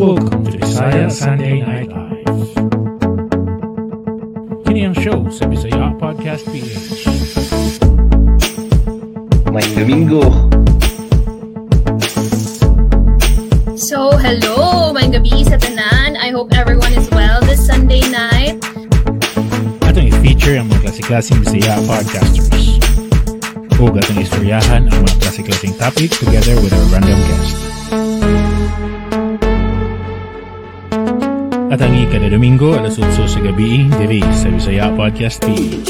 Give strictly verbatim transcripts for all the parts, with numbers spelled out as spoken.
Welcome to Bisaya Sunday Night Live. Kini ang show sa Bisaya Podcast P H. May Domingo. So, hello! May gabi sa tanan. I hope everyone is well this Sunday night. Atong i-feature ang mga klase-klaseng Bisaya podcasters. O atong istoryahan ang mga klase-klaseng topic together with our random guest. At ang ikada Domingo, alas otso sa gabi, diri sa Bisaya Podcast P H.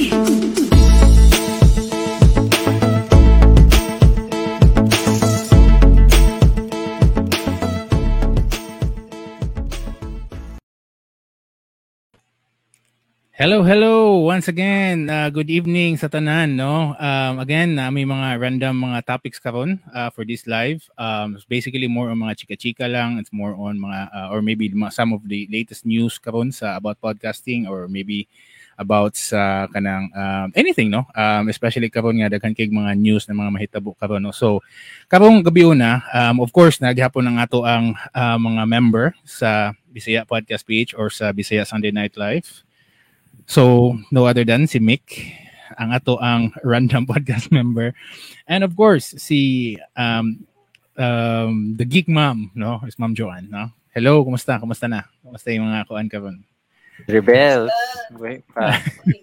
Hello, hello! Once again, uh, good evening sa tanan, no? Um, again, uh, may mga random mga topics karon uh, for this live. Um, it's basically more on mga chika-chika lang. It's more on mga, uh, or maybe some of the latest news karon sa about podcasting or maybe about sa kanang um, anything, no? Um, especially karon nga daghan kay mga news na mga mahitabo karon, no? So, karong gabi una, um, of course, naghapon na nga to ang uh, mga member sa Bisaya Podcast P H or sa Bisaya Sunday Night Live. So, no other than si Mick, ang ato ang random podcast member. And of course, si um, um, the Geek Mom, no? Is Ma'am Joanne, no? Hello, kumusta? Kumusta na? Kumusta yung mga kuan karon? Rebels. Wait pa.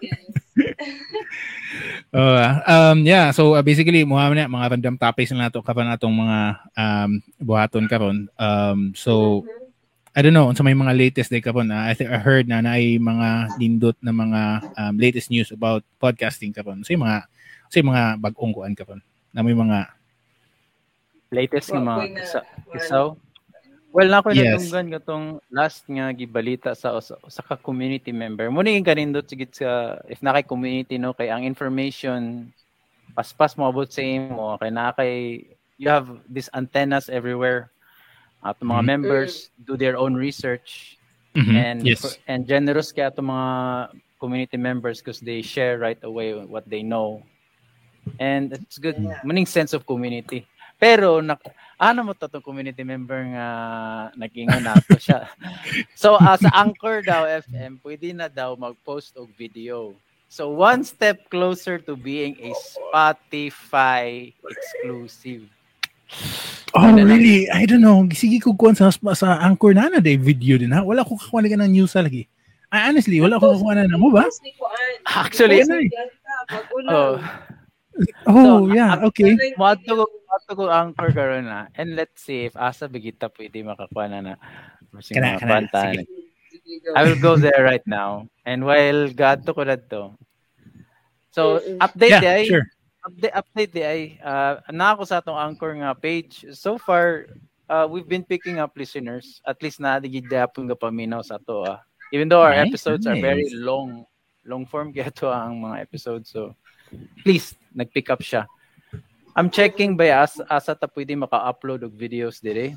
uh, um, yeah, so uh, basically, muha na mga random topics na nato karon atong mga um, buhaton karon. Um, so, I don't know, sa may mga latest day karon, uh, I think I heard na naay mga lindot na mga um, latest news about podcasting karon. So yung mga so yung mga bag-ong kuan karon. Na may mga latest nga mga isa, isaw. Well, na ko yes. natunggan katong last nga gibalita sa sa, sa ka community member. Mo ning kanindot sigit sa if na kay community, no, kay ang information paspas mo abot sa imo kay na kay you have these antennas everywhere. At mga mm-hmm. members do their own research mm-hmm. and yes. and generous kaya to mga community members because they share right away what they know. And it's good. Yeah. Maning sense of community. Pero na, ano mo to tong community member nga nag-ingon nato siya. So as uh, Anchor daw F M, pwede na daw mag-post og video. So one step closer to being a Spotify exclusive. Oh, really? I don't know. Sige ko kuan sa, sa Anchor na na day video din ha. Wala ko kakuha na ng news lagi. I, honestly, wala ko kakuha na mo ba? Actually, oh. Oh, so, yeah, okay. Mato ko mato ko Anchor karon na. And let's see if asa bigita pwede makakuha na na. Kana, kana, I will go there right now. And while God to ko dadto. So, update yeah, day. Sure. Update update di ay uh, na ako sa atong Anchor nga page. So far, uh, we've been picking up listeners. At least na digid gyapon ga paminaw sa to. Uh. Even though our nice, episodes nice. are very long, long form kaya to ang mga episodes. So please, nag-pick up siya. I'm checking ba as asa ta pwede maka-upload og videos dire.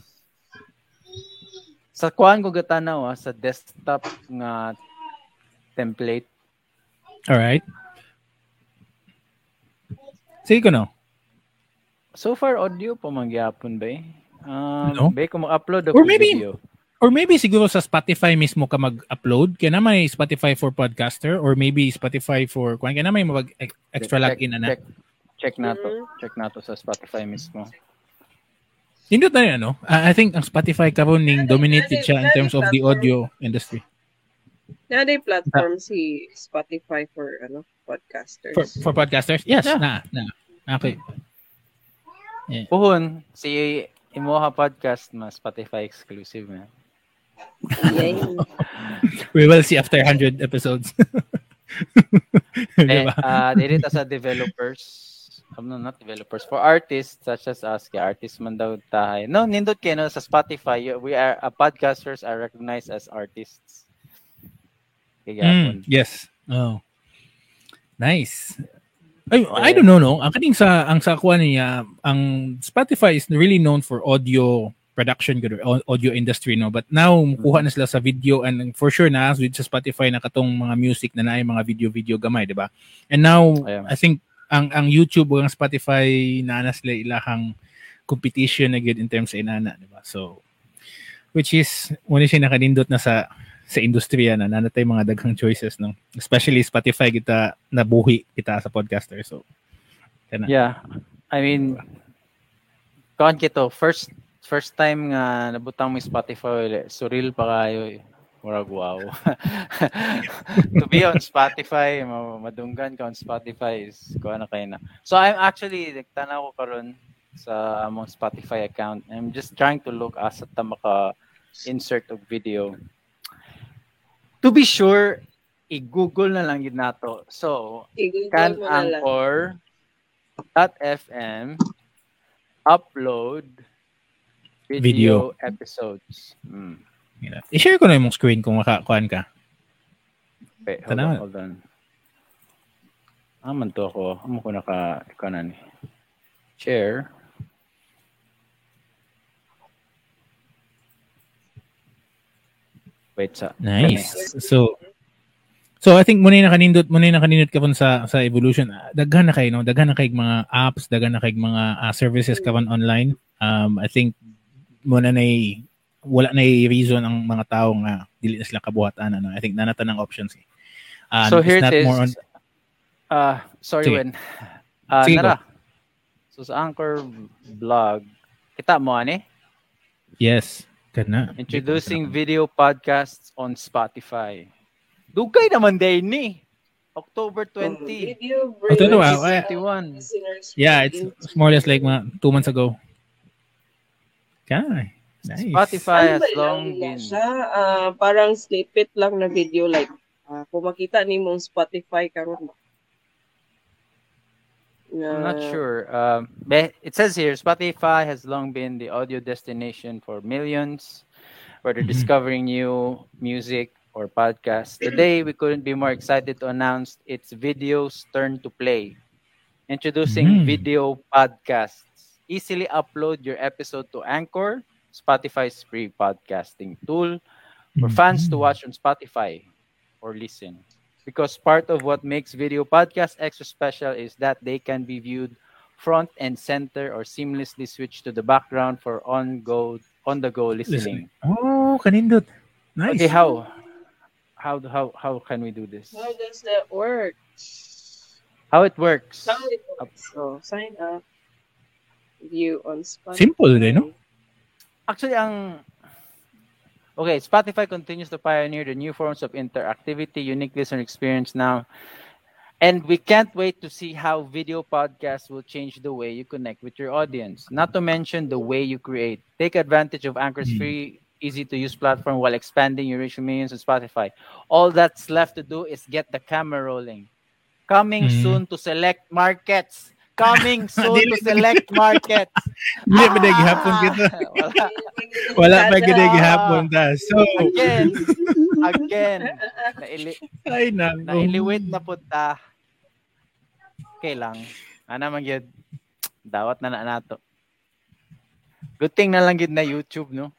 Sa kuan ko gatanaw sa desktop nga template. All right. Sige ko no. So far audio pa mangyapon ba eh? Um, no? Ba ko mag-upload or maybe, video. Or maybe siguro sa Spotify mismo ka mag-upload. Kaya na may Spotify for podcaster or maybe Spotify for kaya na may mag extra login na na. Check, check na to. Check na to sa Spotify mismo. Hindi na yan, no? Uh, I think ang Spotify karon ning dominated siya in terms of the audio industry. Na day platform si Spotify for ano podcasters. For, for podcasters? Yes, yeah. na, na. Okay. Yeah. Puhon, si Imoha Podcast mas Spotify exclusive na. We will see after one hundred episodes. diba? Uh, dito sa developers, um, no, not developers, for artists such as us, kaya artists man daw tayo. No, nindot kayo no, sa Spotify, we are, uh, podcasters are recognized as artists. Mm, yes. Oh. Nice. I, I don't know, no. Ang kaning sa ang sa kuha niya, ang Spotify is really known for audio production, good audio industry, no. But now kuha na sila sa video and for sure na with sa Spotify na katong mga music na naay mga video-video gamay, di ba? And now Ayan. I think ang ang YouTube o ang Spotify na na sila ilahang competition na good in terms sa inana, di ba? So which is muna siya nakanindot na sa sa industriya na nanatay mga daghang choices, no, especially Spotify kita nabuhi kita sa podcaster. So kana. Yeah, I mean kon kito first first time nga nabutang mo Spotify, surreal pa kayo eh. Murag wow. To be on Spotify, madunggan ka on Spotify is kuha na kayo na. So I'm actually nagtanaw ko karon sa among Spotify account. I'm just trying to look asa ta maka insert of video. To be sure, i-google na lang yun nato. So, can Anchor dot f m upload video, video. episodes. Hmm. I-share ko na yung screen kung makakuan ka. Okay, hold on, hold on. Aman to ako. Amo ko naka, ikaw na ni. Share. Wait sa. Nice. So So I think muna na kanindot muna na kanindot ka pun sa sa evolution. Daghan na kay no, daghan na kay mga apps, daghan na kay mga uh, services ka pun online. Um I think muna na wala na reason ang mga tao nga dili na sila kabuhatan ano. I think nanata ng options eh. Uh, so here it is. On... Uh sorry Sige. when. Uh Sige, nara. Go. So sa Anchor blog, kita mo ani? Yes. Kana. Introducing video podcasts on Spotify. Dugay naman day ni October twentieth. Video oh, no, uh, twenty-one. Yeah, it's, it's more or less like mga two months ago. Okay. Nice. Spotify has long been uh, parang snippet lang na video like uh, kung makita ni mong Spotify karon. I'm not sure. Um, it says here, Spotify has long been the audio destination for millions, whether mm-hmm. discovering new music or podcasts. Today, we couldn't be more excited to announce its video's turn to play. Introducing mm-hmm. video podcasts. Easily upload your episode to Anchor, Spotify's free podcasting tool, for mm-hmm. fans to watch on Spotify or listen. Because part of what makes video podcasts extra special is that they can be viewed front and center or seamlessly switch to the background for on-go, on-the-go listening. Oh, kanindot. Nice. Okay, how? How how how can we do this? How does that work? How it works? How it works. So, sign up. View on Spotify. Simple din, no? Actually, ang Okay, Spotify continues to pioneer the new forms of interactivity, unique listener experience now. And we can't wait to see how video podcasts will change the way you connect with your audience. Not to mention the way you create. Take advantage of Anchor's free, easy-to-use platform while expanding your reach millions on Spotify. All that's left to do is get the camera rolling. Coming mm. soon to select markets. Coming soon to select markets. Hindi pa naghihapon kita. Wala. Wala pa naghihapon ta. So, again, again, naili, ay na. nailiwit na po ta. Okay lang. Ano man yun, dawat na na nato. Good thing na lang yun na YouTube, no?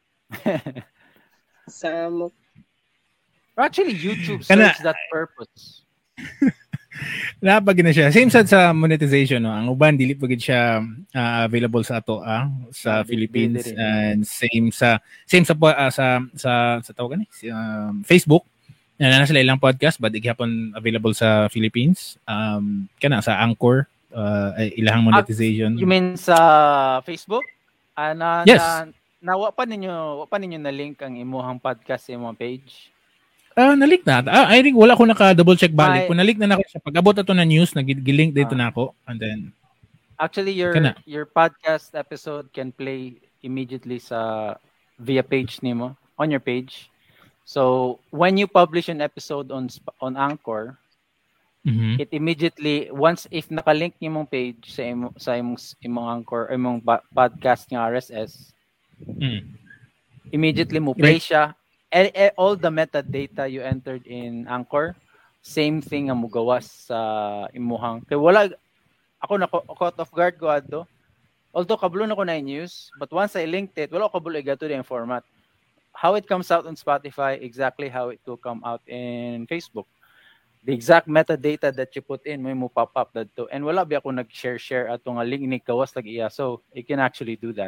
Samo. Actually, YouTube serves that purpose. Napag na siya. Same sad sa monetization, no? Ang uban dili pa gid siya uh, available sa ato ah, sa yeah, Philippines and same sa same sa uh, sa sa sa tawag ni um, Facebook. Na na sila ilang podcast but igihapon available sa Philippines. Um kana sa Anchor uh, ilahang monetization. Uh, you mean sa Facebook? Ana uh, yes. na nawa pa ninyo, wa pa ninyo na link ang imuhang podcast sa imong page? Ah, uh, nalik na. Ah, I think wala ko naka-double check balik. Kung nalik na nako siya pag abot ato na news, nag-link dito uh, na ako and then actually your kana. Your podcast episode can play immediately sa via page nimo on your page. So, when you publish an episode on on Anchor, mm-hmm. it immediately once if naka-link nimong page sa imo, sa imong imong Anchor, imong podcast nga R S S, mm. immediately mo play right. siya. All the metadata you entered in Anchor, same thing ang mugawas sa imuhang. Kaya wala, ako na caught off guard ko ato. Although kablo na ko na news, but once I linked it, wala ko kablo igato din format. How it comes out on Spotify, exactly how it will come out in Facebook. The exact metadata that you put in, may mo pop up dadto. And wala ba ako nag-share-share ato nga link ni kawas lag iya. So, you can actually do that.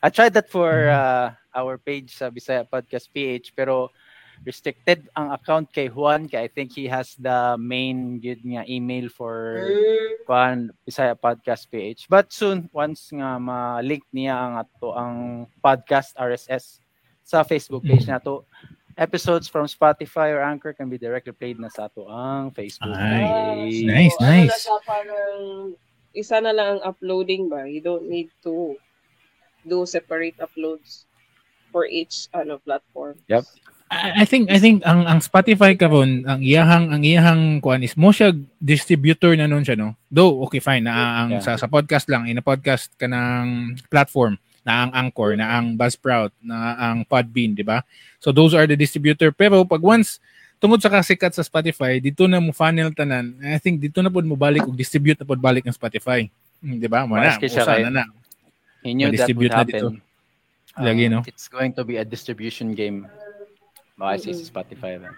I tried that for uh, our page sa Bisaya Podcast P H, pero restricted ang account kay Juan, kaya I think he has the main good nga email for Juan Bisaya Podcast P H. But soon, once nga ma-link niya ang ato ang podcast R S S sa Facebook page na to, episodes from Spotify or Anchor can be directly played na sa ato ang Facebook page. Nice, So, nice. Ano na siya, parang isa na lang ang uploading ba? You don't need to do separate uploads for each ano platform. Yep. I I think I think ang ang Spotify karon ang iyahang ang iyahang kuan is mo siya distributor na nun siya no. Though okay fine na ang Yeah. sa sa podcast lang in a podcast ka ng platform na ang Anchor, na ang Buzzsprout, na ang Podbean, di ba? So those are the distributor. Pero pag once tungod sa kasikat sa Spotify, dito na mo funnel tanan. I think dito na pud mo balik og distribute na pud balik ng Spotify. Hmm, di ba? Mo na, Mas kaya usa kay- na na. He knew that would Ma-distribute na dito. happen. Lagi, no? It's going to be a distribution game. Baka si Spotify lang.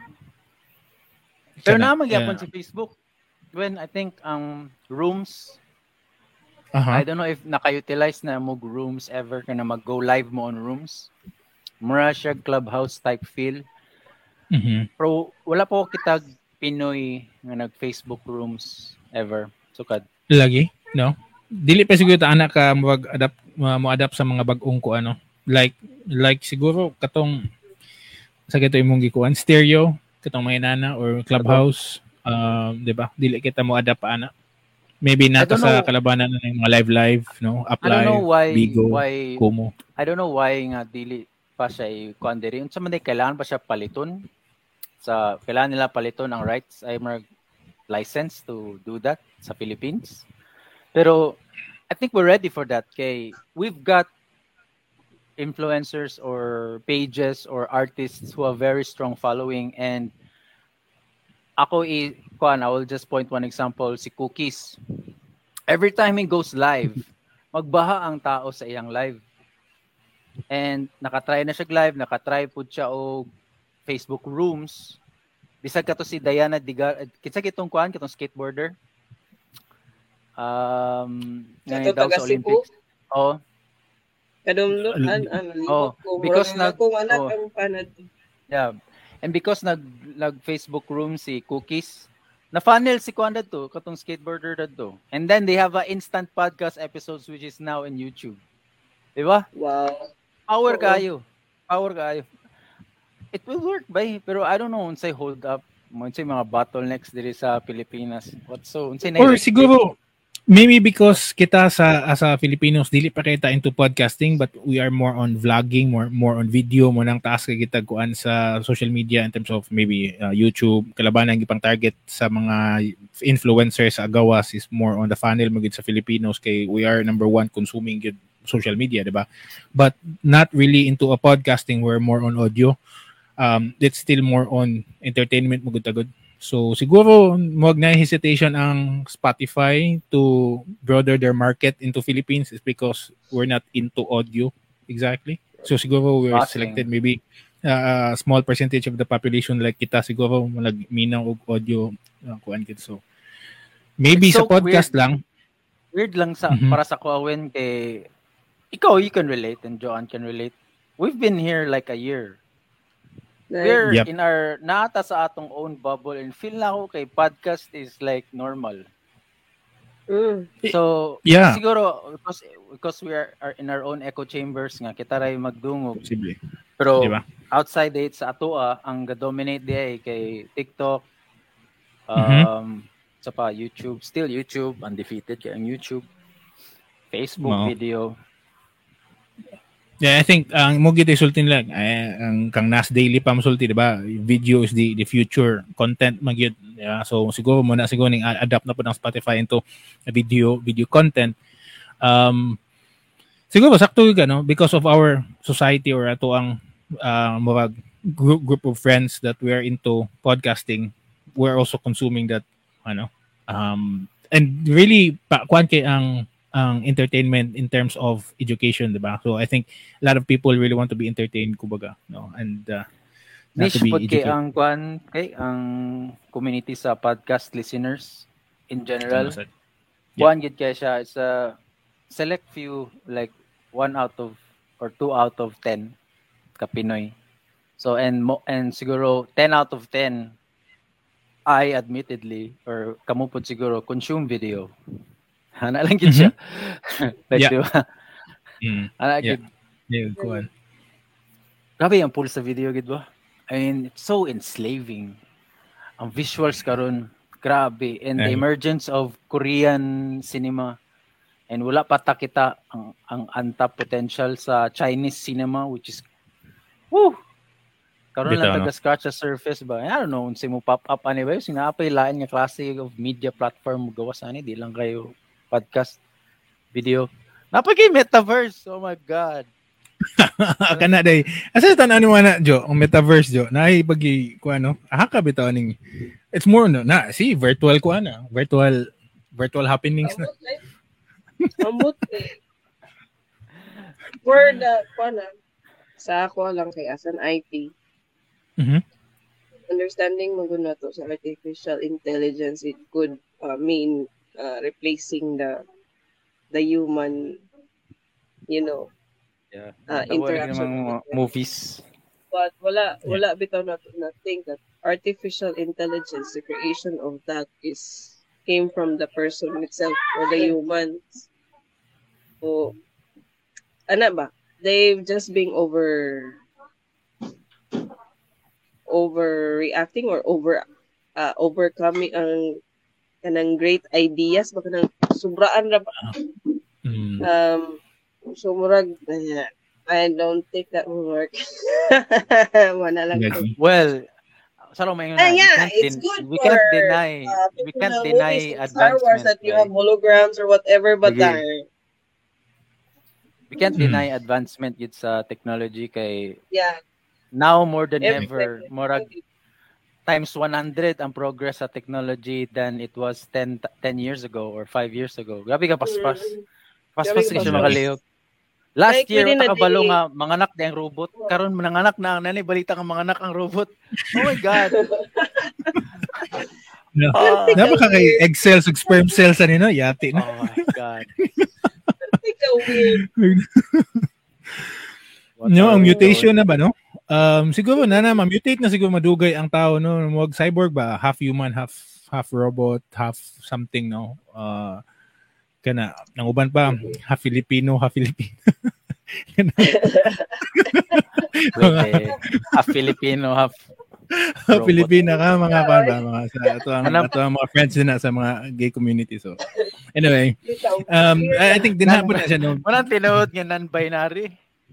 Pero Sana, naman gyapon yeah. si Facebook. When I think ang um, rooms, Aha. I don't know if naka-utilize na mo rooms ever ka na mag-go live mo on rooms. Mura siya clubhouse type feel. Mhm. Pero wala po kitag Pinoy nga nag-Facebook rooms ever. Sukad. Lagi, no? Dili pa siguro ta anak ka mo adapt mo adapt sa mga bag-ong ko ano. Like like siguro katong sa gato imong gikuan stereo katong mga nana or clubhouse, um, di ba? Dili kita mo adapt pa ana. Maybe I nata don't sa know. kalabanan na ng mga live live, no? Up I don't live, know why Bigo, why Kumu. I don't know why nga dili pa siya i-kuan diri. Unsa man day kailangan pa siya paliton? Sa kailangan nila paliton ang rights ay mag license to do that sa Philippines. Pero I think we're ready for that. Kay we've got influencers or pages or artists who have very strong following, and ako i kuan, I will just point one example, si Cookies. Every time he goes live, magbaha ang tao sa iyang live. And nakatry na siya live, nakatry pud siya og Facebook rooms. Bisag kato si Diana Digar, kitsa kitong kuan, kitong skateboarder. Um, Kato ngayon daw taga sa Cebu? Olympics. Oh, Kadumdum an ano Oh, ko because murag nag- akong anak oh. ang panad. yeah. And because nag nag Facebook room si Cookies, na funnel si Kuan to, katong skateboarder to. And then they have a instant podcast episodes which is now in YouTube. Di ba? Wow. Power Oo. kayo. Power kayo. It will work ba? Pero I don't know unsay hold up, unsay mga bottlenecks diri sa Pilipinas. What so unsay na Or siguro maybe because kita sa as a Filipinos dili pa kita into podcasting but we are more on vlogging, more more on video mo nang taas kay kita kuan sa social media in terms of maybe uh, YouTube. Kalabanan gipang target sa mga influencers sa agawas is more on the funnel mo gid sa Filipinos kay we are number one consuming gid social media, diba? But not really into a podcasting, we're more on audio. Um, it's still more on entertainment mo gud tagod. So siguro wag na hesitation ang Spotify to broader their market into Philippines is because we're not into audio exactly. So siguro we're Awesome. selected maybe uh, a small percentage of the population like kita siguro nagminaw og audio uh, kuan gid. So maybe It's sa so podcast weird. lang. Weird lang sa Mhm. para sa Kuawen kay ikaw you can relate and Joanne can relate. We've been here like a year. We're Yep. in our nata sa atong own bubble and feel na ako kay podcast is like normal. Mm. So Yeah. siguro because because we are, are in our own echo chambers nga kita ray magdungog. Posible. Pero Diba? outside it sa atoa ang ga-dominate diay kay TikTok um Mhm. sa pa YouTube, still YouTube undefeated kay ang YouTube. Facebook Oo. video. Yeah, I think ang mo gid isultin lang ay ang kang Nas Daily pa masulti, di ba? Video is the the future content magyud. Yeah, so siguro mo na siguro ning a- adapt na po ng Spotify into a video video content. Um siguro sakto ka no because of our society or ato ang uh, mga group group of friends that we are into podcasting, we're also consuming that ano um and really pa kuan kay ang ang entertainment in terms of education, diba? So I think a lot of people really want to be entertained, kumbaga, no? And uh, not to Niche be pod kay educated. ang kwan kay ang community sa podcast listeners in general. Yeah. Kwan gid kay siya is a select few like one out of or two out of ten ka Pinoy. So and mo, and siguro ten out of ten I admittedly or kamo po siguro consume video. Ana lang gid siya. Like, Yeah. diba? Mm. Ana Yeah. gid. Yeah, go on. Grabe ang pull sa video gid ba? I mean, it's so enslaving. Ang visuals karon, grabe. And the Ay. emergence of Korean cinema. And wala pa ta kita ang, ang untapped potential sa Chinese cinema, which is, woo! Karon Bitaw, lang no? taga-scratch sa surface ba? I don't know, unsa mo pop up ani ba? Sinapay lain nga klase of media platform mo gawas ani, di lang kayo podcast, video. Napagay metaverse. Oh my God. Kana day. Asa tanan mo na Jo, ang metaverse Jo. Naay bagi ko ano, aha ka bitaw ning. It's more no na si virtual ko ana, virtual virtual happenings na. Ambot eh. For the, paano, sa ako lang kay as an I T, Mhm. understanding mo na to sa artificial intelligence, it could uh, mean uh, replacing the the human, you know, Yeah. uh, Tawag interaction. namang mga movies. But wala, wala bitaw na, na think that artificial intelligence, the creation of that is came from the person itself or the humans. So, ano ba? They've just being over overreacting or over uh, overcoming ang kanang great ideas baka nang sobraan ra ba? Mm. Um so murag uh, I don't think that will work. Wala lang. Gagi. Well, saro may Ah, we yeah, can't it's den- good we for, can't deny uh, we can't fictional deny movies like Star Wars advancement. that you right? have holograms or whatever, but Sige. uh, We can't Mm. deny advancement yun sa technology kay yeah, now more than every ever, murag times one hundred ang progress sa technology than it was ten, t- ten years ago or five years ago. Grabe ka paspas. Paspas Grabe ka siya paspas. makalihok. Last Like, year, within a takabalo day. nga, manganak na ang robot. Karon mananganak na ang nanay, balita kang manganak ang robot. Oh my God. No. Ah, Napaka kay egg cells ug sperm cells ani no, yati na. oh my God. Ikaw weird. What No, are ang we mutation doing? na ba no? Um siguro na na ma-mutate na siguro madugay ang tao no, mag cyborg ba, half human, half half robot, half something no. Uh kana nang uban pa half Filipino, half Filipino. Wait, eh, half Filipino, half Half robot. Filipina ka mga kan ba mga sa ato ang Manap- ato ang mga friends din na sa mga gay community so. Anyway, Ikaw. um I I think din hapon na siya no. Walang tinuod nga non-binary.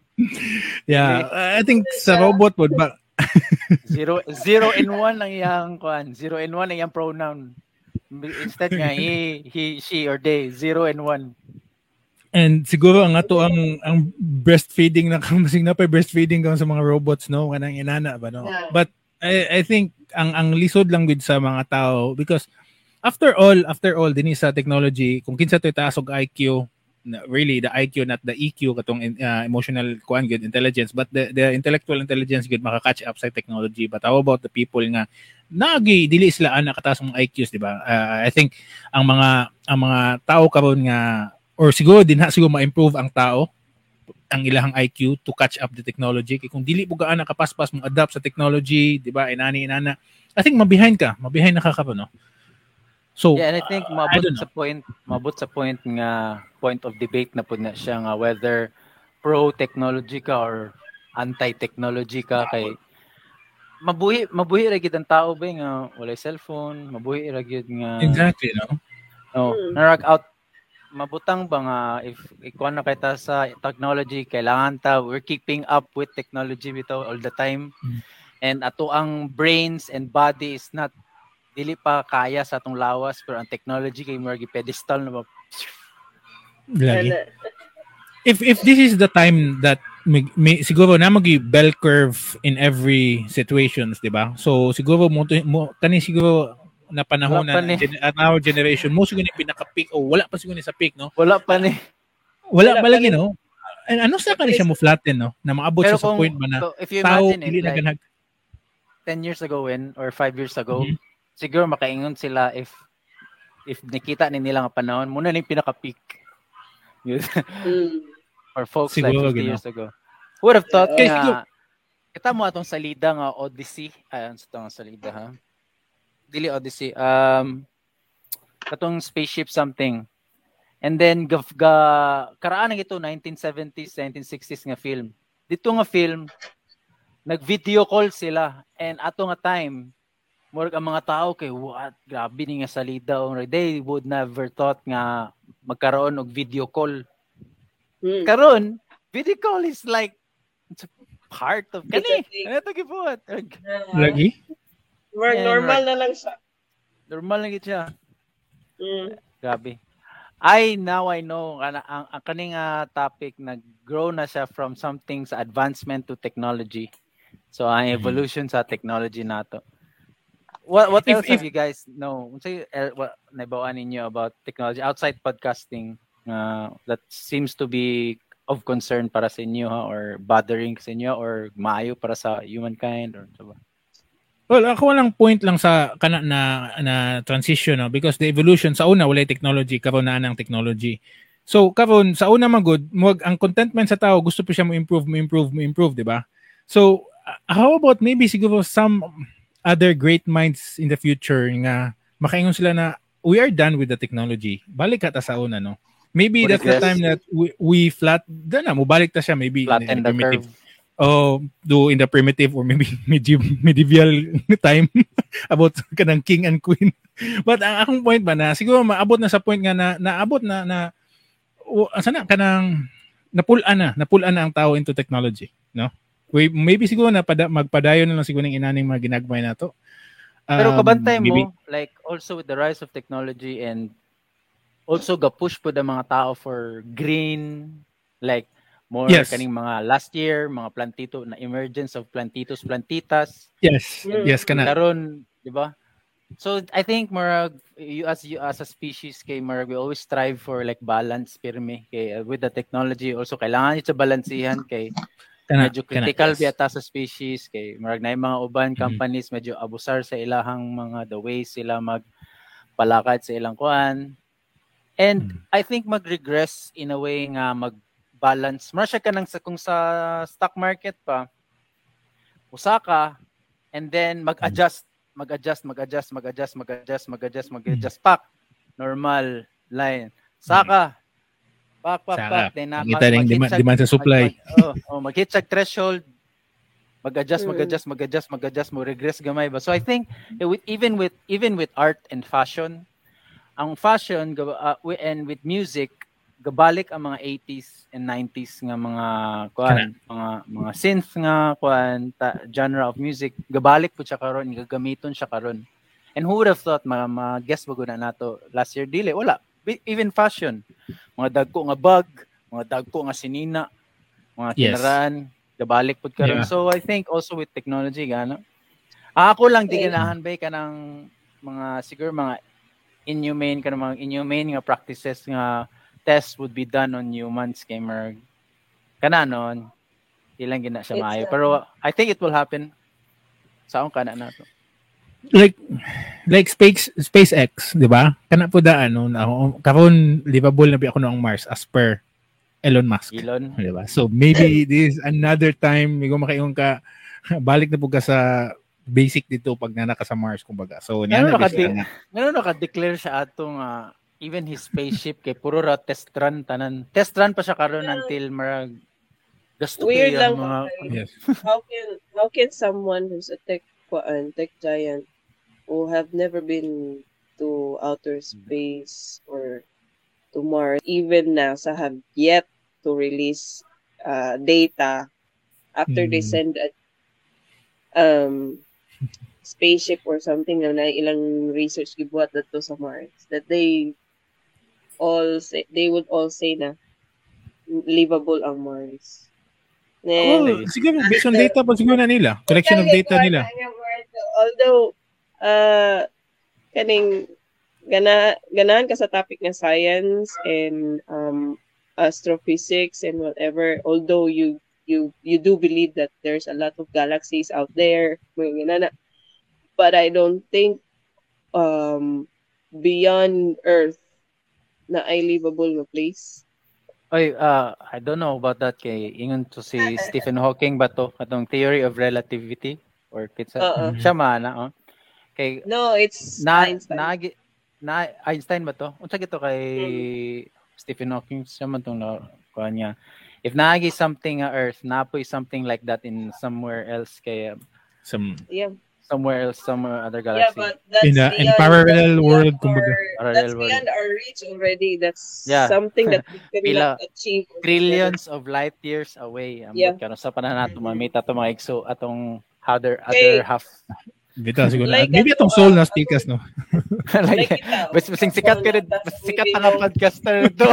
Yeah, I think sa robot pod ba Zero, zero and one ang iyang kuan. Zero and one ang iyang pronoun. Instead nga, he, he, she, or they. Zero and one. and siguro ang ato ang ang breastfeeding na kamasing na pa breastfeeding kang sa mga robots no kanang inana ba no. Yeah. But I I think ang ang lisod lang with sa mga tao because after all after all dinhi sa technology kung kinsa to'y taas og I Q na- really the I Q not the E Q katong uh, emotional kuan good intelligence but the the intellectual intelligence good maka-catch up sa technology but how about the people nga nagi dili sila ana kataas ang I Qs di ba. Uh, I think ang mga ang mga tao karon nga or siguro din ha siguro ma-improve ang tao ang ilahang I Q to catch up the technology kay kung dili bugaan na kapaspas mo adapt sa technology di ba inani inana I think mabihind ka mabihind na ka ka no so Yeah, and I think uh, I mabot don't sa point, mabot sa point nga point of debate na po na siya nga whether pro-technology ka or anti-technology ka kay mabuhi mabuhi ra gyud ang tao ba nga walay cellphone, mabuhi ra gyud nga exactly no oh, Hmm. narag out mabutang ba nga if ikuan na kita sa technology kailangan ta we're keeping up with technology bitaw all the time Mm. and ato ang brains and body is not dili pa kaya sa atong lawas pero ang technology kay mo pedestal na ba lagi And, uh, if if this is the time that may, may, siguro na magi bell curve in every situations di ba so siguro mo, mo kani siguro na panahon Wala pa na ni. gen- at our generation mo siguro ni pinaka-peak o wala pa siguro ni sa peak no wala pa ni wala, Wala ba pa lagi ni. no and ano sa kani siya mo flatten no na maabot pero siya sa kung point ba na so if you tao imagine it dili na like ganag ten years ago when or five years ago Mhm. siguro makaingon sila if if nakita ni nila nga panahon muna ni pinaka-peak Yun. mm, for folks like Siguro, fifty gino. years ago. Who would have thought Okay, nga, kita mo atong salida nga Odyssey, ayan sa itong salida ha. Dili Odyssey, um, katong spaceship something. And then, ga, ga karaan ito, nineteen seventies, nineteen sixties nga film. Dito nga film, nag-video call sila. And ato nga time, more ang mga tao kay what grabe ni nga salida or they would never thought nga magkaroon og video call. Hmm. Karon, video call is like it's a part of It's a kani. thing. Ano to gibuhat? Lagi? More Yeah, normal right. na lang siya. Normal lang gid siya. Mm. Grabe. I now I know ang, ang, ang kaning uh, topic nag-grow na siya from something sa advancement to technology. So ang evolution sa technology nato. What what If- else have if- you guys know? Say uh, what naibawan ninyo about technology outside podcasting uh, that seems to be of concern para sa inyo ha, or bothering sa inyo or maayo para sa humankind or so ba? Well, ako walang point lang sa kana na na transition no because the evolution sa una walay technology karon na ang technology. So karon sa una man good, muwag ang contentment sa tao gusto pa siya mo improve, mo improve, mo improve, di ba? So uh, how about maybe siguro some other great minds in the future nga makaingon sila na we are done with the technology. Balik ka ta sa una no. Maybe Or that's the regress. time that we, we flat na mo balik ta siya maybe in Flatten the the primitive curve. oh, do in the primitive or maybe medieval, medieval time about kanang king and queen. But ang akong point ba na siguro maabot na sa point nga na naabot na na o, sana kanang napulan na, napulan na ang tao into technology, no? We, maybe siguro na pada, magpadayon na lang siguro ng inaning mga ginagmay nato. Pero Um, kabantay maybe- mo, like also with the rise of technology and also ga-push po the mga tao for green, like more Yes. kaning mga last year, mga plantito, na emergence of plantitos, plantitas. Yes, Mm. yes kana. Karon, di ba? So I think marag you as you as a species kay marag we always strive for like balance pirmi kay uh, with the technology also kailangan ito balansihan kay Kana, medyo kana, critical yes. biata sa species kay marag na yung mga uban Mhm. companies medyo abusar sa ilahang mga the way sila magpalakad sa ilang kuan and Mhm. I think mag-regress in a way nga mag-balance mara siya kanang sa kung sa stock market pa usa ka and then mag-adjust mag-adjust mag-adjust mag-adjust mag-adjust mag-adjust mag-adjust pak normal line saka pak pak Saka. pak then na Nakita rin demand, demand sa supply. mag, oh, oh, mag-hit sa threshold, mag-adjust, Mm. mag-adjust, mag-adjust, mag-adjust, mo regress gamay ba. So I think eh, with even with even with art and fashion, ang fashion ga- uh, wi- and with music gabalik ang mga eighties and nineties nga mga kuan, mga mga synth nga kuan, ta, genre of music, gabalik po siya karon, gagamiton siya karon. And who would have thought mga, mga guest bago na nato last year dili wala. Bi- Even fashion, mga dagko nga bag, mga dagko nga sinina, mga Yes. kinaraan, gabalik pud karon. Yeah. So I think also with technology gano. Ah, ako lang di Okay. ganahan bay kanang mga siguro mga inhumane kanang mga inhumane nga practices nga tests would be done on humans kay mer kana non ilang gina siya It's maayo. not- Pero I think it will happen sa akong kana nato. Like like space SpaceX, di ba? Kana po da ano na karon livable na bi ako noong Mars as per Elon Musk. Elon. Di ba? So maybe this is another time migo makaingon ka balik na po ka sa basic dito pag nana ka sa Mars kumbaga. So niya Ano na ka siya di- nga. Ngano naka-declare siya atong uh, even his spaceship kay puro ra test run tanan. Test run pa siya karon until marag gasto Weird kay ang lang mga kasi. Yes. How can how can someone who's a tech kuan, tech giant who have never been to outer space or to Mars even NASA have yet to release uh, data after they Mm. send a um spaceship or something na na ilang research gibuhat dito sa Mars that they all say they would all say na livable ang Mars. Then, Well, siguro based on data pa siguro na nila. Collection of data nila. Although, uh, kaning gana ganahan ka sa topic ng science and um astrophysics and whatever, although you you you do believe that there's a lot of galaxies out there, mga ganana, but I don't think um beyond Earth na ay livable na place. Oy, uh, I don't know about that kay ingon to si Stephen Hawking ba to katong theory of relativity or kitsa Oo. siya man oh. Kay No, it's na Einstein. naagi na Einstein ba to? Unsa gito kay Mm. Stephen Hawking siya man tong na kuha niya. If naagi something nga Earth, napoy something like that in somewhere else kay Some Yeah. somewhere else, somewhere other Yeah, galaxy. but that's in a in beyond, parallel that's world, beyond kumbaga. our, Parallel that's world. beyond our reach already. That's Yeah. something that we Pila- cannot achieve. Trillions of light years away. Ambot Yeah. karon sa panahon nato mamita to mga igso atong other Okay. other half. Bitaw siguro. Like Maybe ato, itong soul ah, na stikas, no? like, Like ikaw. bas basing sikat ka rin, That's bas sikat maybe na nga no. podcaster to.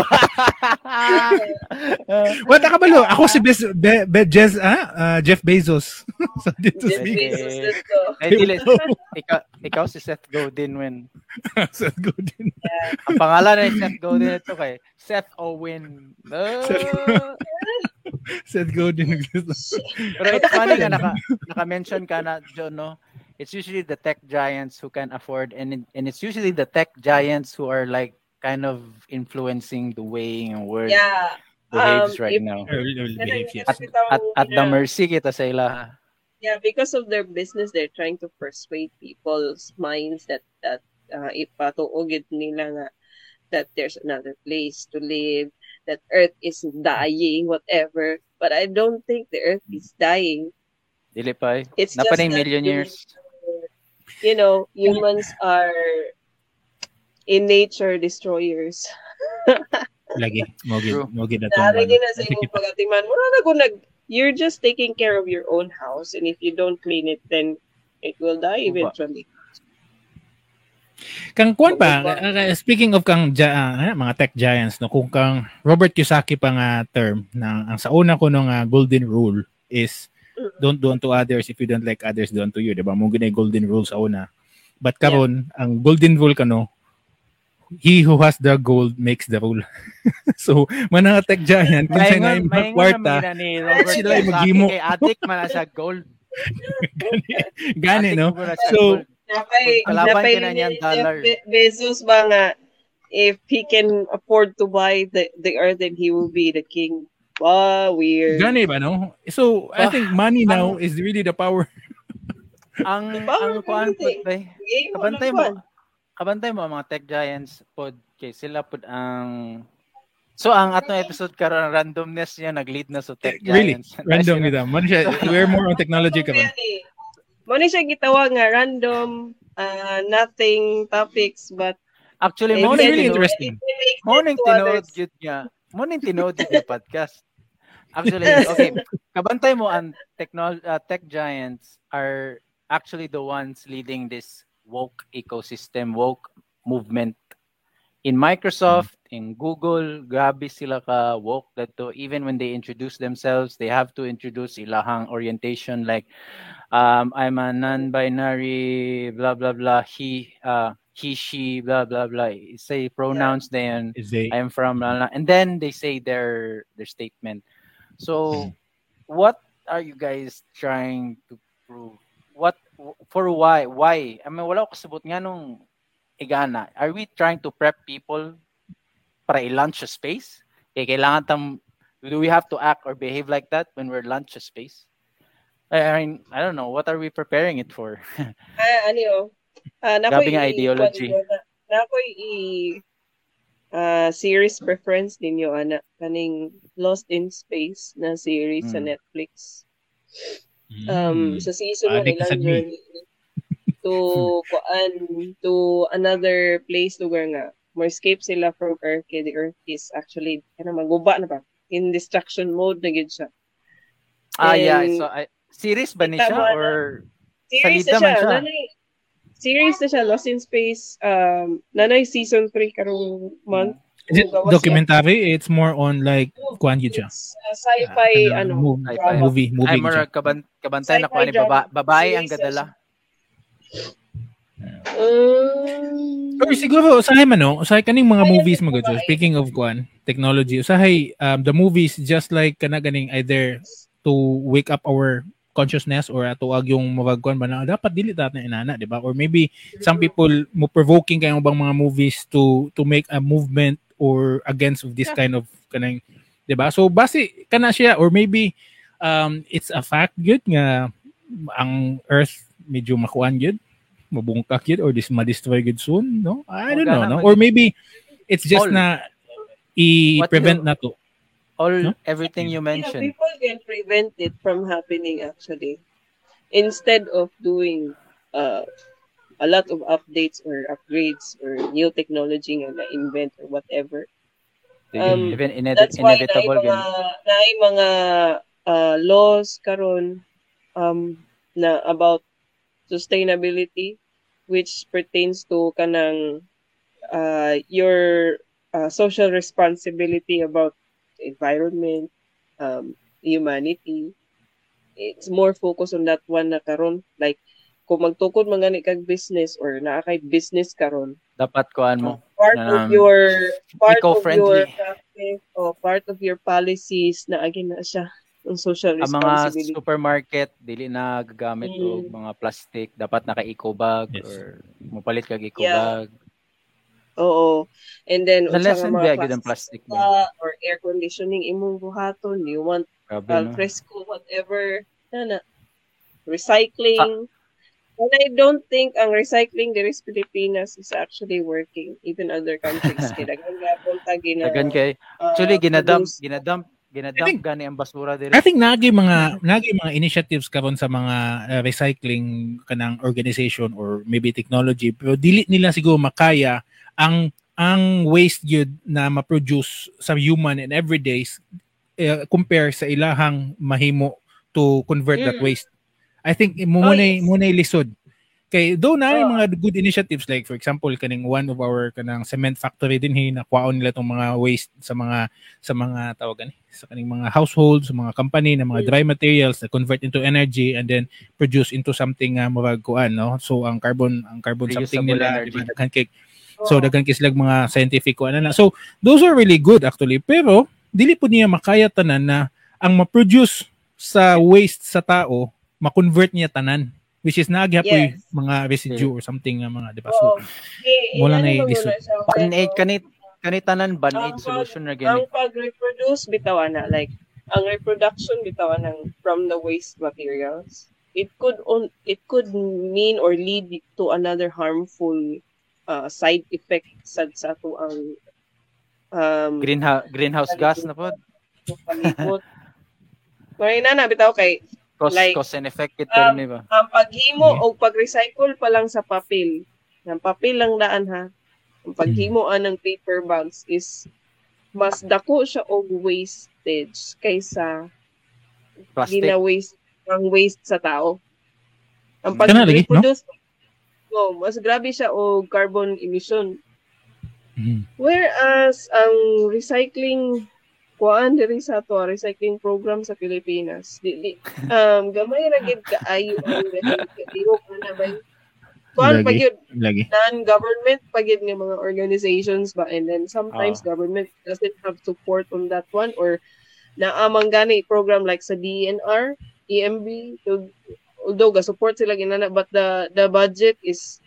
What kabalo? Ako si Bez, Be, Be, Jez, ah? Uh, Jeff Bezos. So dito Jeff si Bezos dito. Ay, dili, ikaw, ikaw si Seth Godin when Seth Godin. ang pangalan ni Seth Godin ito kay Seth Owen. No. Seth Godin. Pero it's funny nga naka, naka-mention ka na, John, no? It's usually the tech giants who can afford, and it, and it's usually the tech giants who are like kind of influencing the way and world Yeah. behaves Um, right if- now. Early, early Kanang- behaves, yes. At, at, at the mercy kita sa ila. Yeah, because of their business, they're trying to persuade people's minds that that uh, ipatuogid nila nga that there's another place to live, that Earth is dying, whatever. But I don't think the Earth is dying. Dili pa eh. It's just Napanay that million you- years. You know, humans are in nature destroyers. Lagi. Mogid. True. Mogid na to. Nari na sa imong pagatiman. Wala na kung nag, you're just taking care of your own house, and if you don't clean it, then it will die eventually. Kang kuan pa, uh, speaking of kang ja, uh, mga tech giants, no, kung kang Robert Kiyosaki pa nga term, na ang sa una ko nung uh, golden rule is don't do unto others if you don't like others do unto you, diba? Mo ginay golden rule sa una. But karon ang golden rule kano, he who has the gold makes the rule. So, mga tech giant, kung siya nga yung Maingon kwarta, na ni Robert sila ay Kiyosaki maghimo. kay adik man na siya gold. gani, no? Adik mo na siya So, gold. Napay, Kalaban napay ka na ni niyang Jeff dollar. Be- Bezos ba nga, if he can afford to buy the, the earth, then he will be the king. Wow, weird. gani ba, no? So, I Ah, think money now is really the power. Ang Power ang kuan community. pud bay. Game Kabantay mo. mo. Kabantay mo ang mga tech giants pod kay sila pod ang So ang atong episode karon randomness niya nag-lead na sa tech Really? giants. Random gita. Man siya, we're more on technology karon. Muna siya gitawa nga random, uh, nothing topics, but Actually it mo It's na really tinuod- interesting. it makes mo sense ning to tinuod others. gyud niya. Mo ning tinuod gyud yung podcast. Actually, okay. Kabantay mo ang technol uh, tech giants are actually the ones leading this woke ecosystem, woke movement. In Microsoft, in Google, grabe sila ka woke dato. Even when they introduce themselves, they have to introduce ilahang orientation like um, I'm a non-binary, blah blah blah. He, uh, he, she, blah blah blah. Say pronouns then. Is they I'm from blah, blah, and then they say their their statement. So, what are you guys trying to prove? What for? Why? Why? I mean, wala ko kasabot nga nung igana. Are we trying to prep people para i-launch a space? Kaya kailangan tam, do we have to act or behave like that when we're launch a space? I mean, I don't know. What are we preparing it for? Ah, ano yun? Ah, Grabe nakoy nga i- ideology. kwan- na- Nakoy i ah, series preference ninyo ana kaning Lost in Space na series sa Mm. Netflix. Um sa season one Adik sa ilang ni. journey to kuan to another place lugar nga mo escape sila from Earth kay the Earth is actually kana maguba na ba in destruction mode na gid siya. Ah, yeah. And So, I, series ba ni kita siya mo na- or Series Salida na man siya. siya. Nanay, series na siya. Lost in Space. Um, nanay season three karong month. Is it Gawas documentary? It's more on like kuan yun siya. It's uh, sci-fi, Ah, ano, movie, Sci-fi. drama. movie, movie ay mara siya. kaban kabantay na Sci-fi ko ni baba, drama. babae ang Series na gadala. Um, Or siguro usahay man no, usahay kaning mga Ayun, movies mo babae. gud. Speaking of kuan, technology, usahay um, the movies just like kana ganing either to wake up our consciousness or atuag yung mabagkuan ba na dapat dili ta na inana, di ba? Or maybe some people mo provoking kayong bang mga movies to to make a movement or against of this kind of kanang 'Di ba? So base kana siya, or maybe um it's a fact good nga ang Earth medyo makuan gyud, mabungkak gyud, or this ma-destroy gyud soon, no? I don't know, no? Or maybe it's just All. na i-prevent na to. All No? everything you Yeah, mentioned. people can prevent it from happening actually. Instead of doing uh, a lot of updates or upgrades or new technology nga na-invent or whatever. Um, Even ine- That's why inevitable naay mga, gan. naay mga uh, laws karon um, na about sustainability, which pertains to kanang uh, your uh, social responsibility about environment, um, humanity. It's more focused on that one na karon, like kung magtukod man gani kag business or naa kay business karon, Dapat kuan mo. part Um, of your part of your eco-friendly. practice o part of your policies na agin na siya ang social Ang mga responsibility. supermarket dili na gagamit og Mm. mga plastic, dapat naka eco bag Yes. or mopalit kag eco Yeah. bag. Oo. And then The unsa nga lesson mga ba gyud ang plastic plastic ba? ba or air conditioning imong buhaton, you want Grabe al no. fresco whatever na na recycling. And I don't think ang recycling diri sa Pilipinas is actually working, even other countries kay daghan gyapon ta gina Dagan kay uh, actually ginadump produce. ginadump I ginadump think- gani ang basura diri. I think nagi mga nagi mga initiatives karon sa mga uh, recycling kanang organization or maybe technology, pero dili nila siguro makaya ang ang waste gyud na ma-produce sa human in everydays uh, compare sa ilahang mahimo to convert that Mm. waste. I think mo Oh, munay yes. munay lisod. Kay do na Oh. mga good initiatives, like for example kaning one of our kanang cement factory din hi nakwaon nila tong mga waste sa mga sa mga tawagan sa kaning mga households, sa mga company na mga Mm. dry materials na convert into energy and then produce into something nga murag kuan, no? So ang carbon ang carbon something Reusable nila, energy. di ba, daghan kay so Oh. daghan kay sila mga scientific kuan na. So those are really good actually, pero dili po niya makaya tanan na ang ma-produce sa waste sa tao ma-convert niya tanan, which is naagyapoy Yes. mga residue or something nga mga, di ba? Oo. So Eh, wala inano na man i-lisod. muna siya, Band-aid pero kanit kanitanan band-aid ang pag- solution na ang gani. pag-reproduce bitaw na, like ang reproduction bitaw ng from the waste materials, it could on it could mean or lead to another harmful uh, side effect sad sa to ang um Greenhouse greenhouse gas na pod. palibot. May na bitaw kay Cause Like, cause and effect it um, term ni ba? ang paghimo Yeah. o pag-recycle pa lang sa papel. Ang papel lang daan ha. Ang paghimoan ng paper bags is mas dako siya og wastage kaysa Plastic. gina-waste ang waste sa tao. Ang Kana lagi, no? pag-reproduce, no, mas grabe siya og carbon emission. Mhm. Whereas ang recycling kuan diri sa to recycling program sa Pilipinas, di, di um gamay ra gid kaayo ang dihok na ba kuan Lagi. pag yun Lagi. non-government pag yun nga mga organizations ba, and then sometimes Ah. government doesn't have support on that one, or naamang gani program like sa D N R, E M B, so, although ga support sila ginana, but the the budget is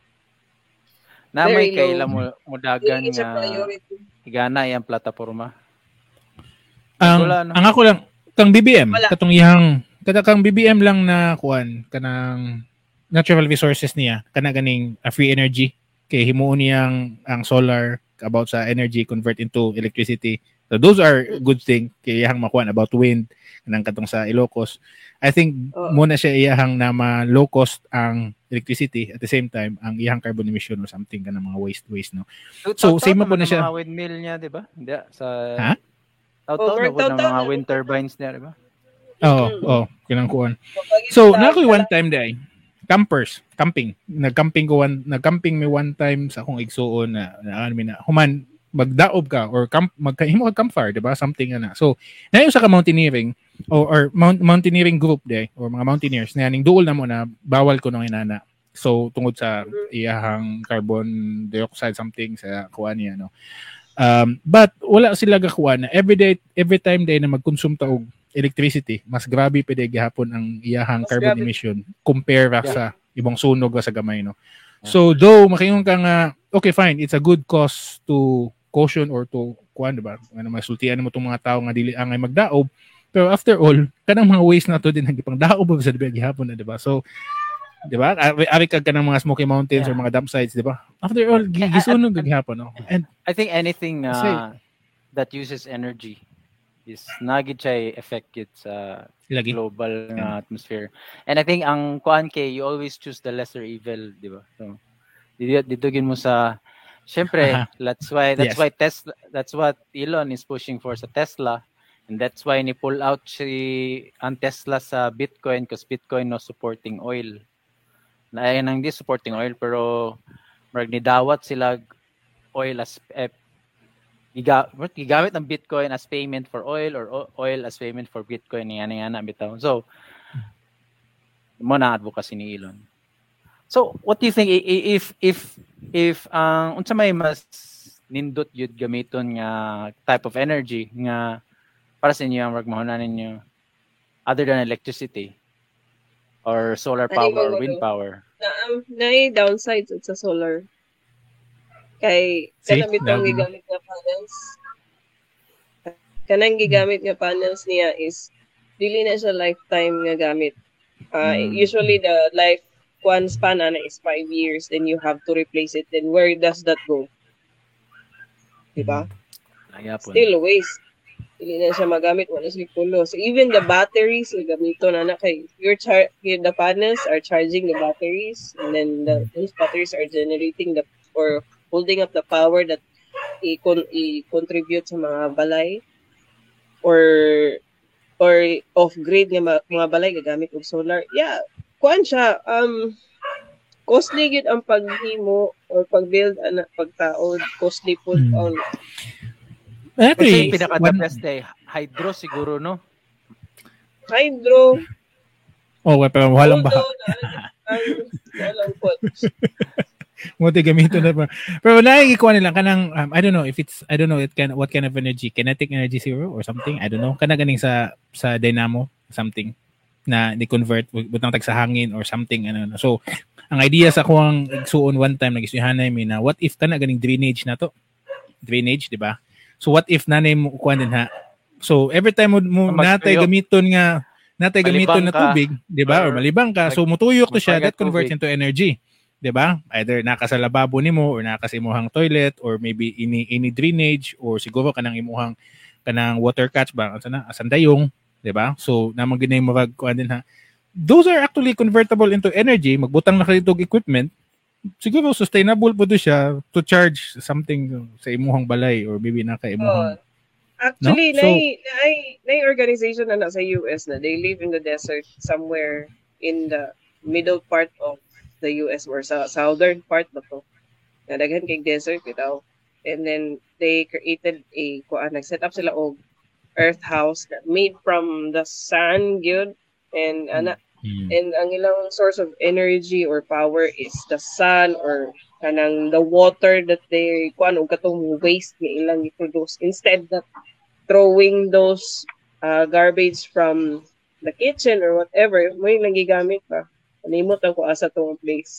Namay very kay low. la mo mo dagan dili siya nga priority. higana yang plataporma. Ang Wala, no? ang ako lang kang B B M, Wala. katong iyang kada kang B B M lang na kuan kanang natural resources niya kana ganing uh, free energy kay himuon niyang ang solar about sa energy convert into electricity. So those are good thing kay iyang makuan about wind kanang katong sa Ilocos. I think Oo. muna siya iyang na ma low cost ang electricity at the same time ang iyang carbon emission or something kanang mga waste waste, no. So, same mo po na siya. Mga windmill niya, di ba? Hindi sa Ha? Taw-taw na Over- po ng taw-taw mga na. wind turbines niya, di ba? Oo, Mm. oh, kanang kuan. Kapag So, ito na ko lahat one time day. Campers, camping. Nag-camping ko one, nag-camping mi one time sa akong igsuon na na, mi na human magdaob ka or camp magkahimo ka campfire, di ba? Something ana. So, nayo sa ka mountaineering or, or mount, mountaineering group day or mga mountaineers na ning duol na mo na bawal ko nang inana. So, tungod sa iyahang carbon dioxide something sa kuan niya, no. Um, but wala sila gakuha na every day, every time day na mag-consume ta og electricity, mas grabe pa day gihapon ang iyahang Mas carbon grabe. emission compare ra Yeah. sa ibang sunog ra sa gamay, no. So though makingon ka nga okay fine, it's a good cause to caution or to kuan diba ano masultian mo tong mga tao nga dili angay magdaob pero after all kanang mga waste na to din nagipang daob sa diba gihapon na diba so diba ari kag kanang mga Smoky Mountains yeah. or mga dump sites diba after all gisunog gihapon no and I think anything uh, that uses energy is nagid siya effect it sa Lagi. global yeah. atmosphere and I think ang kuan kay you always choose the lesser evil diba so dito ditugin mo sa syempre uh-huh. that's why that's yes. why Tesla that's what Elon is pushing for sa Tesla and that's why ni pull out si ang Tesla sa Bitcoin because Bitcoin no supporting oil na ay nang di supporting oil pero marag ni dawat sila oil as eh, giga, gigamit ng Bitcoin as payment for oil or oil as payment for Bitcoin ni ana ana bitaw so mo na advocacy ni Elon. So, what do you think if if if ang uh, unsa may mas nindot yun gamiton nga type of energy nga para sa inyo ang magmahunan ninyo other than electricity or solar power or wind power? Na um, na downsides sa solar. Kay kanang bitong gigamit nga panels. Kanang gigamit nga panels niya is dili na siya lifetime nga gamit. Uh, mm. Usually the life one span ana is five years, then you have to replace it. Then where does that go? Diba? Mm. Still a waste. Hindi na siya magamit, wala siya kulo. So even the batteries, so gamito na na kay your char- the panels are charging the batteries, and then the, those batteries are generating the or holding up the power that i-con- i-contribute sa mga balay or or off-grid nga mga balay gagamit og solar. Yeah. Kuan siya, um, costly gid ang paghimo or pag-build ana pagtaod, costly po hmm. on. Actually, pinaka-the best day, hydro siguro, no? Hydro. Oh, pero walang baha. Walang pot. Mo te gamito na pa. Pero naigikuan nila kanang um, I don't know if it's I don't know it can what kind of energy, kinetic energy zero or something, I don't know. Kana ganing sa sa dynamo something na ni-convert butang tag sa hangin or something ano. So ang idea sa kuang igsuon one time nagisuhanay mi na what if kana ganing drainage na to drainage di ba so what if nanay mo kuan din ha so every time mo, mo natay gamiton nga natay gamiton na tubig di ba or, or malibang ka so mutuyok to siya that converts into energy di ba either naka sa lababo nimo or naka sa imuhang toilet or maybe ini ini drainage or siguro kanang imuhang kanang water catch ba asa na asandayong diba? So, namang ginay mawag ko din ha. Those are actually convertible into energy. Magbutang na kayo itong equipment. Siguro sustainable po doon siya to charge something sa imuhang balay or maybe na ka imuhang. Oh, actually, no? so, na na organization na na sa U S na they live in the desert somewhere in the middle part of the U S or sa southern part ba to. Na daghan kay desert bitaw. And then they created a kuan nag-set up sila og earth house that made from the sun good and ana mm. and ang ilang source of energy or power is the sun or kanang the water that they kuan og katong waste nga ilang i-produce instead of throwing those uh, garbage from the kitchen or whatever mo yung gigamit ba animot ako asa tong place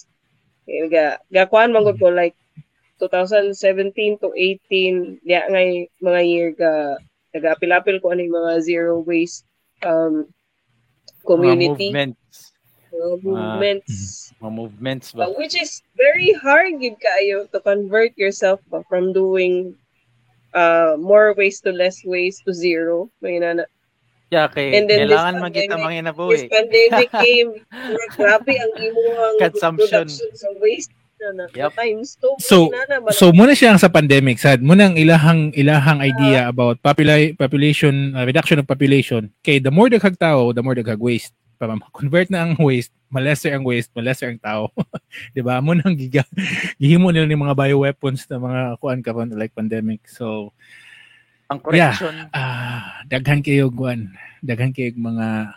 ga ga kuan man ko like twenty seventeen to eighteen diya ngay mga year ga nag-apil-apil ko ano yung mga zero waste um, community. Mga movements. Mga movements. Uh, mga movements ba? Uh, which is very hard gid kayo to convert yourself ba, from doing uh, more waste to less waste to zero. May na Yeah, kay kailangan magita mga inabuhi. This pandemic came, grabe ang imuhang consumption sa waste. Na, yep. So so muna siya sa pandemic sad muna ang ilahang ilahang idea uh, about popula- population uh, reduction of population kay the more daghang tao the more daghang waste para ma-convert na ang waste malesser ang waste malesser ang tao di ba mo nang giga gihimo nila ni mga bioweapons na mga kuan karon like pandemic so ang correction yeah, uh, daghan kayo kuan daghan kayo mga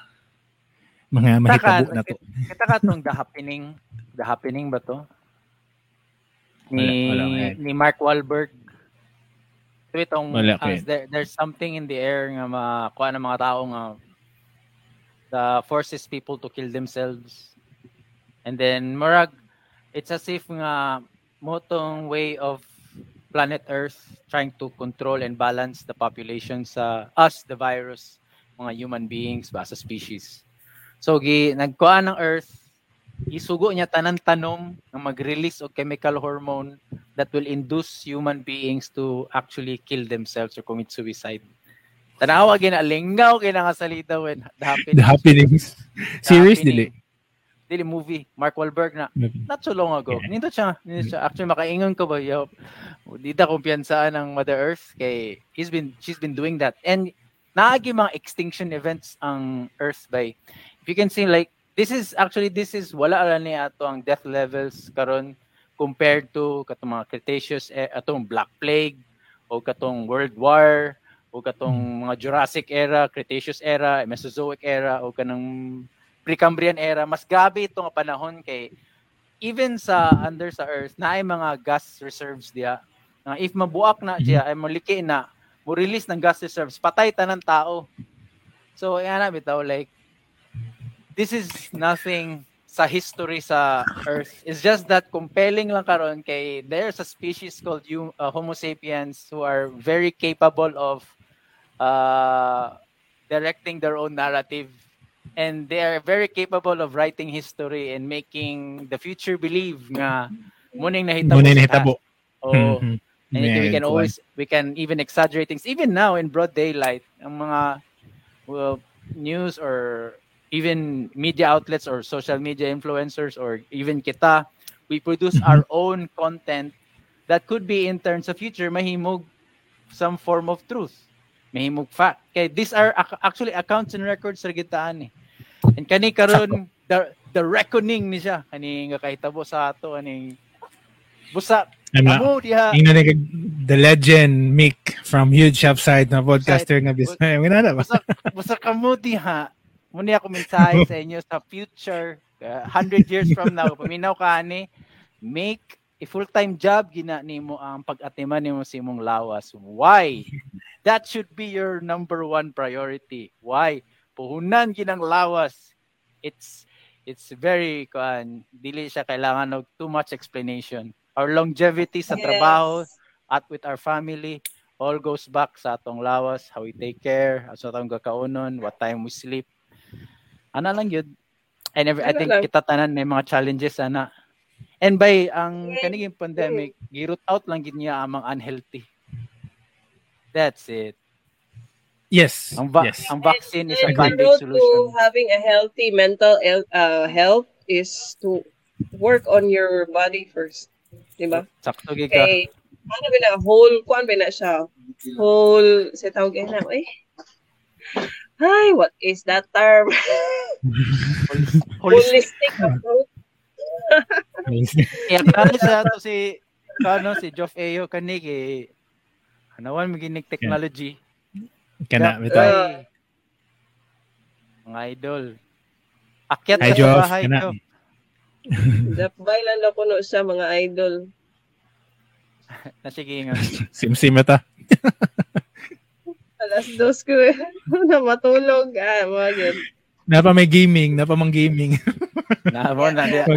mga mahitabo na to kita ka tong the happening the happening ba to ni wala, wala, ni Mark Wahlberg. So itong wala, uh, there, there's something in the air nga makuha ng mga tao nga that forces people to kill themselves. And then murag it's as if nga motong way of planet Earth, trying to control and balance the population sa us, the virus, mga human beings ba sa species. So gi nagkuha ng Earth, isugo niya tanan tanom nga mag-release og chemical hormone that will induce human beings to actually kill themselves or commit suicide. Tanawa gina lingaw kina nga salita when the happenings. The happenings. Series dili. Dili movie Mark Wahlberg na not so long ago. Yeah. Nindot siya, nindot siya. Actually makaingon ko ba yo. Di ta kumpiyansa ng Mother Earth kay he's been she's been doing that. And naagi mga extinction events ang Earth by. If you can see like this is actually this is wala ala ni ato ang death levels karon compared to katong mga Cretaceous eh, atong Black Plague o katong World War o katong mga Jurassic era, Cretaceous era, Mesozoic era o kanang Precambrian era. Mas grabe itong panahon kay even sa under sa Earth na ay mga gas reserves diya. Uh, if mabuak na diya ay maliki na mo release ng gas reserves patay tanan tao. So yana bitaw like this is nothing sa history sa Earth. It's just that compelling lang karon kay there's a species called uh, Homo sapiens who are very capable of uh, directing their own narrative. And they are very capable of writing history and making the future believe nga muning nahitabo. Muning nahitabo. Oh, mm-hmm. And yeah, we can always we can even exaggerate things even now in broad daylight. Ang mga well, news or even media outlets or social media influencers or even kita, we produce mm-hmm. our own content that could be in terms of future mahimog some form of truth. Mahimog fact. Okay, these are actually accounts and records sa gitaan eh. And kani karon the the reckoning ni siya kani nga kahitabo sa ato aning busa amo diha the legend Mick from Huge Upside na podcaster nga Bisaya ngana ba busa busa kamo diha muna ako mensahe sa inyo sa future uh, one hundred years from now paminaw ka ani make a full-time job gina nimo ang pag-atiman nimo sa imong lawas. Why? That should be your number one priority. Why? Puhunan ginang lawas. It's it's very kuan dili siya kailangan og too much explanation. Our longevity sa yes. trabaho at with our family all goes back sa atong lawas, how we take care, sa atong gakaunon, what time we sleep. Ana lang yun. And every, I think kita tanan may mga challenges ana. And by ang kaniging pandemic, gi-root out lang gid niya amang unhealthy. That's it. Yes. Ang, va- yes. ang vaccine and, is a band-aid solution. To having a healthy mental uh, health is to work on your body first. Diba? Sakto gid ka. Okay. Ano ba na whole kuan ba na siya? Whole sa tawag na eh. Hi, what is that term? Holistic approach. Yeah, kaya sa to si kano si Joff Ayo kanig eh anawan maginig technology. Kana bitaw. Uh, mga idol. Akyat sa Joff, bahay ko. Dapbay lang ako no sa mga idol. Nasige nga. Sim-sim ata. Alas dos ko eh. Na matulog. Ah, mga yun. Napa may gaming, napa mang gaming. Napa na dia.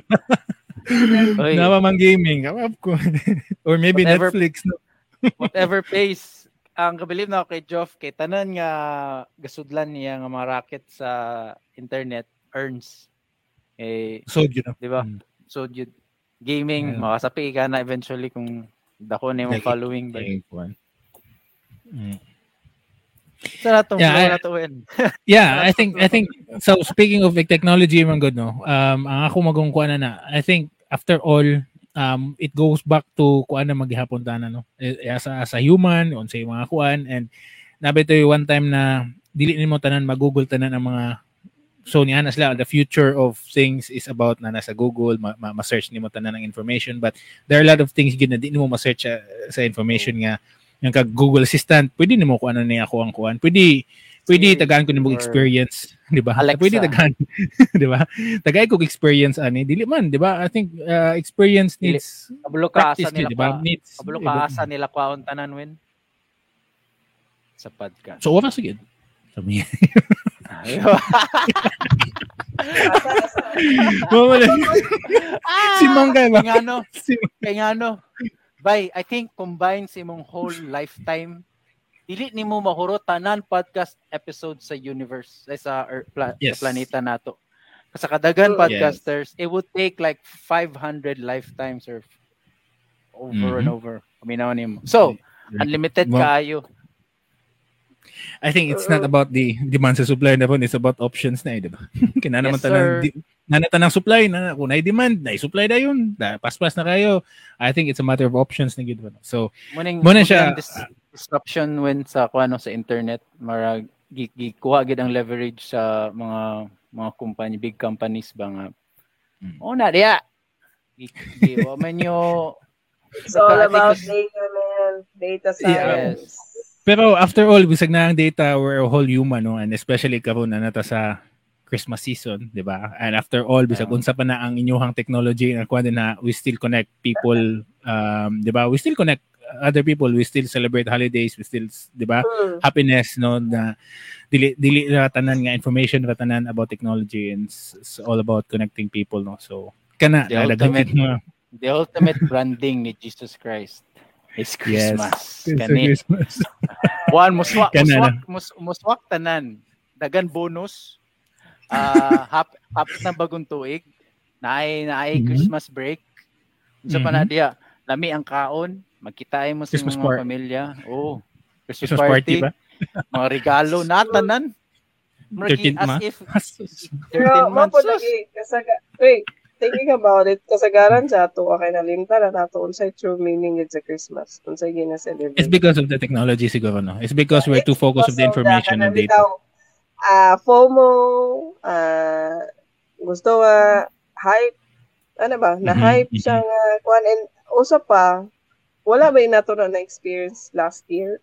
Napa mang gaming. Or maybe whatever, Netflix. No? Whatever pays. Ang kabilib na ako kay Joff, kay tanan nga gasudlan niya nga mga racket sa internet earns. Eh, so yun. Di ba? Hmm. So yun. Gaming, yeah. Makasapi ka na eventually kung dako na yung following. Ba? Mm. So natong yeah, na to win. Yeah, I think I think so speaking of like, technology man good no. Um ang ako magungkuan na na. I think after all um it goes back to kuan na maghihapon tanan no. As a, as a human on say mga kuan and nabi to one time na dili nimo tanan mag-Google tanan ang mga so niya na sila the future of things is about na nasa Google ma- ma- ma-search nimo tanan ng information but there are a lot of things gid na di nimo ma-search uh, sa information nga yung kag Google Assistant, pwede nimo ko ano niya ako ang kuan. Pwede pwede tagaan ko nimong experience, di ba? Pwede tagaan, di ba? Tagay ko experience ani, dili man, di ba? I think uh, experience needs kabalo ka asa nila, di ba? Needs kabalo ka asa nila kwaon tanan win. Sa podcast. So wala sige. Sabi. Mama si Mangga ba? Kaya ano? Kaya ano? Bay, I think combined sa imong whole lifetime, dili nimo mahurot tanan podcast episode sa universe, ay sa Earth, pla- Yes. sa planeta nato. Sa kadagan Mm. podcasters, it would take like five hundred lifetimes or over and Mhm. over. Paminaw nimo. So, unlimited Well, kayo. I think it's not about the demand sa supply na po, it's about options na eh, di ba? Kina naman Yes, tanan sir. di, nanata ng supply na kung na demand, na supply na yun, da, paspas na kayo. I think it's a matter of options na gid ba. So, Muning Muna muning siya- ang dis- disruption when sa kuano sa internet, marag gi- gikuha gid ang leverage sa mga mga company, big companies ba nga. Mm. Oh na diya. Gi gi- wa man yo It's all I think about it's- data, man. Data Yeah. science. pero after all, bisag na ang data, we're a whole human, no? And especially karon na nata sa Christmas season, di ba? And after all, bisag Yeah. unsa pa na ang inyuhang technology na kuha na we still connect people, um, di ba? We still connect other people, we still celebrate holidays, we still, di ba? Hmm. Happiness, no? Na dili dili ra tanan nga information ra tanan about technology, and it's, it's all about connecting people, no? So kana The nadagan ultimate- mo. the ultimate branding ni Jesus Christ is Christmas. It's Kani Christmas. one muswak Kana muswak mus, muswak tanan. Dagan bonus. Ah, hap hapit na bagong tuig. Naay naay Mhm. Christmas break. Unsa pa na Mhm. diya? Lami ang kaon, magkitaay mo sa Christmas mga par- pamilya. Oh, Christmas, Christmas party party, ba? mga regalo na tanan. Murag thirteenth as month. if Pero, thirteen months. mapo lagi, kasaga, wait, thinking about it, kasagaran sa ato, okay na linta na nato, unsay true meaning it sa Christmas, unsay gina-celebrate. It's because of the technology siguro, no? It's because we're too focused on the information and data. Ah, FOMO, ah, gusto nga, hype, ano ba, na-hype Mhm, siya nga, kuan, and usa pa, wala ba yung nato na na-experience last year?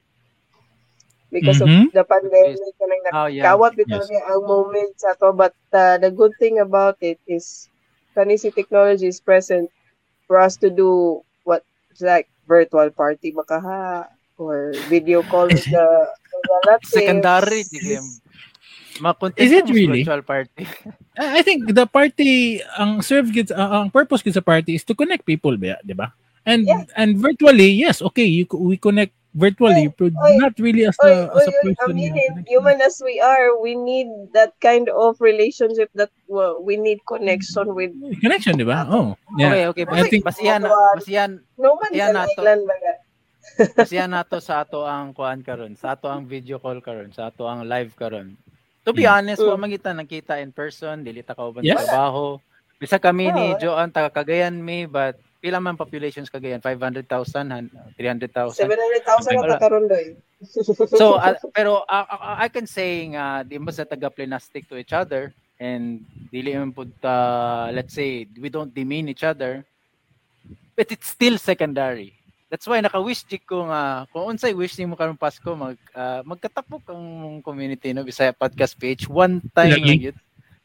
Because Mhm. of the pandemic, kanang Oh, yeah. nakawat bitaw Yes. niya ang moment sa to, but uh, the good thing about it is, kani si technology is present for us to do what, like, virtual party makaha, or video call with the, with the relatives. Secondary di game. Makontent Is it mo sa really? virtual party. I I think the party, ang serve gid, uh, ang purpose gid sa party is to connect people, ba, di ba? And Yeah. and virtually, yes, okay, you co- we connect virtually, but oy, not really as Oy, a as oy, a oy, person. I mean you it, know, human as we are, we need that kind of relationship that well, we need connection with. Connection, di ba? Oh, yeah. Okay, okay. I Basi, think basihan, Bawal. basihan, No man Yan sa nato. island baga. basihan nato sa ato ang kuan karon, sa ato ang video call karon, sa ato ang live karon. To be Mm. honest, Mm. wa magita nakita in person, dili ta kauban Yes. sa trabaho. Bisa kami ni Oh, Joan taga Cagayan mi, but pila man populations Cagayan? five hundred thousand, three hundred thousand. seven hundred thousand Wala. na karon doy. So, uh, pero uh, uh, I can say nga di mo sa taga plenastic to each other, and dili man pud uh, let's say we don't demean each other, but it's still secondary. That's why naka-wish jig ko nga kung unsay wish nimo karong Pasko, mag uh, magkatapok ang community no Bisaya podcast page one time Lagi. lang yun.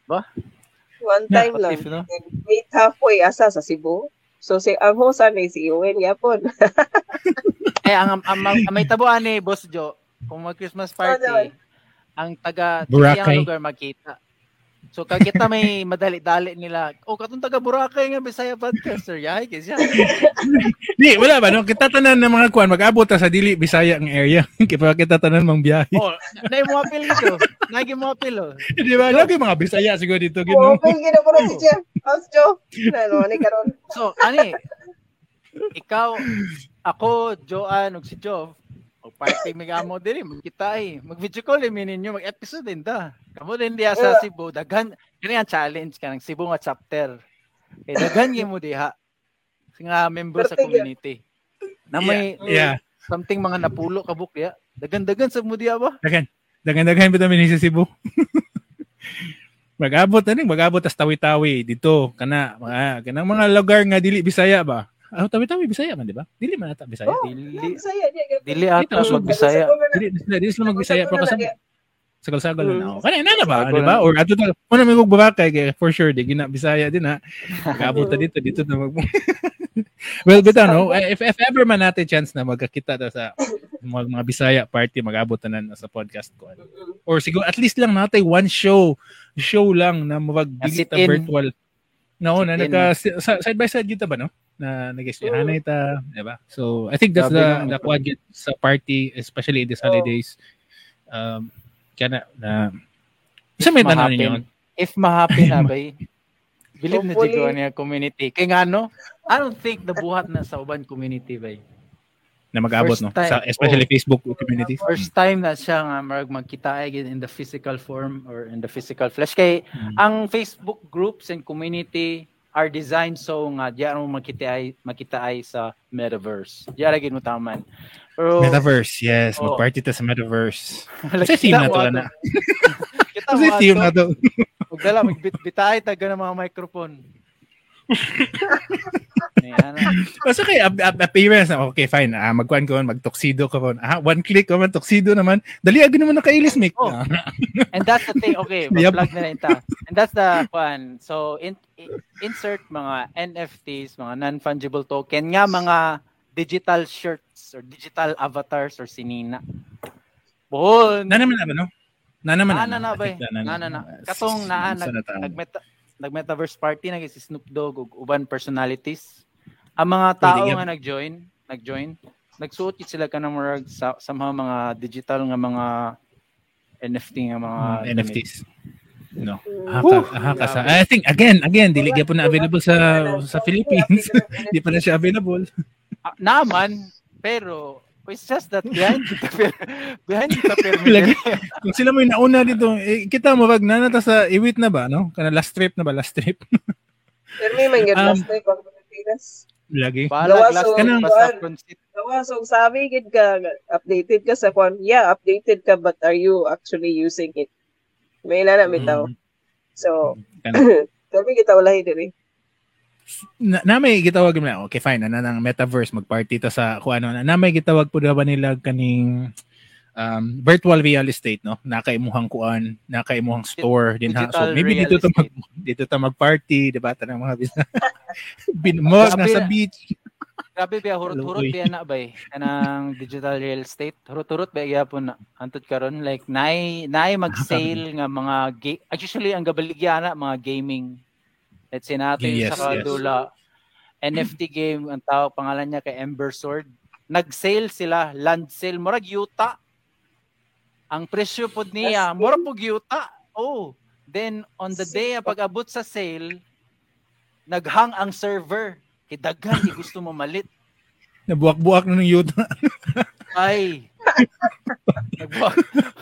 One Yeah, time lang. if, no? And meet halfway asa sa Cebu. So si ang host ani si Owen yapon. Eh ang, ang, ang, ang may tabuan ni Boss Jo, kung mag Christmas party, naman. ang taga Boracay. tiyang lugar makita. So kag kita may madali-dali nila. Oh, katong taga Boracay nga Bisaya podcaster, yahay kay siya. Di, wala ba? No? Kita tanan ng mga kuan, mag-abot ta sa dili Bisaya ang area. Kaya kita tanan mang biyahe. Oh, nay mo apil dito. Nagi mo apil oh. Di ba? Lagi mga Bisaya siguro dito. Oh, Gino. okay gina ko na si Jeff. House Joe. Ano ni karon? So, ani, ikaw, ako, Joan, ug si Jov, o party mi gamo diri, magkita eh. Mag-video call eh, ninyo, mag-episode din ta. Kamo din diya sa Cebu, daghan, kani ang challenge kanang Cebu nga chapter. Eh, daghan gyud mo diha. Nga member sa Pertiga. community. Na may Yeah. something mga napulo kabuk diya. Daghan-daghan sa mo diya ba? Dagan. Dagan-dagan pa namin sa Cebu. Mag-abot na rin, mag-abot tas tawi-tawi dito kana mga kanang mga lugar nga dili Bisaya ba? Ah, tawi-tawi Bisaya man, di ba? Dili man ata Bisaya. Oh, Dili, Bisaya diya. dili ato Dito, mag-Bisaya. Dili sila, dili sila mag-Bisaya pero kasama sagal-sagal Mm. na ako. Kana na ba, Sagal di ba? na. Or ato ta, mo na may Boracay kay for sure di gina Bisaya din ha. Mag-abot ta dito, dito na mag Well, bitaw no, if, if ever man natin chance na magkakita ta sa mga, mga Bisaya party, mag-abot na na sa podcast ko. Or siguro at least lang natin one show, show lang na Sit mag-delete in. virtual. No, na Sit in, nagka sa- side by side kita ba no? na nag-isyahanay ta, di ba? So, I think that's Grabe the naman. the quadget sa party, especially in these holidays. Um, kaya na, na isa may tanong ninyo. If ma-happy na bay, believe na Hopefully. dito niya community. Kaya nga no, I don't think nabuhat na sa uban community bay. Na mag-abot, First no? time. Sa, especially Oh. Facebook communities. First time na siya nga marag magkita again in the physical form or in the physical flesh. Kay Mm. ang Facebook groups and community are designed so nga diyan mo makita ay makita ay sa metaverse. Diyan lagi mo taman. Pero Metaverse, yes. Oh. Mag-party ta sa Metaverse. like, Kasi team kita na mo to, ato. na. Kita Kasi mo team ato. na to. Huwag dala, magbitay taga ng mga microphone. Ayan na. Kasi kay ap- ap- appearance, okay, fine. Ah, magkuhan ko, mag-tuxedo ko. Ah, one click ko, man, tuxedo naman. Dali, agad naman nakailis, Mick. Oh. Ah. And that's the thing. Okay, Yep. mag-plug na rin ta. And that's the one. So, in, in- insert mga N F Ts, mga non-fungible token, nga mga digital shirts or digital avatars or sinina. Buhon. Na naman na, no? Na naman Na na na, I bay. think Na na na. Katong na, Sa nag, natawag. nag-meta, nag-metaverse party, nag si Snoop Dogg, ug uban personalities. Ang mga tao Pwede, nga nag-join, nag-join, nagsuot gid sila kanang murag sa somehow mga digital nga mga N F T nga mga Mm, N F Ts. No. Woo! Haka, haka sa. I think again, again, dili gyud po na available sa sa Philippines. Di pa na siya available. Ah, naman, pero it's just that behind the per- behind the Lagi. pyramid. Kung sila mo yung nauna dito, eh, kita mo wag na nata sa iwit na ba, no? Kana last trip na ba, last trip. Pero may mga Um, last night pag Pilipinas. Lagi. Bahala Gawa, glass so, kanang kanang- basta concept. Gawa, so sabi gid ka, updated ka sa kwan. Yeah, updated ka, but are you actually using it? May na na bitaw. Mm. So, Kana- sabi kita wala diri. na, na may gitawag na, okay fine, na nang metaverse magparty ta sa kung ano na, na may gitawag po ba nila kaning um, virtual real estate, no? Nakaimuhang kuan, nakaimuhang store din ha. So Digital maybe real dito to mag, estate. dito ta magparty, di ba? Tanang mga business. Binmos na sa Grabe. beach. Grabe ba hurot-hurot Luoy. ba na bay kanang digital real estate? Hurot-hurot ba gyapon na antud karon like nay nay mag-sale nga mga ga- actually ang gabaligya na mga gaming. Let's say natin Yes, sa yes. kadula N F T game ang tawag pangalan niya kay Ember Sword. Nag-sale sila, land sale murag yuta. Ang presyo pod niya, mura pug yuta. Oh, then on the day pag-abot sa sale, naghang ang server. Kay daghan di gusto mo malit. Nabuak-buak na ng youth. Ay. Nagbuwak.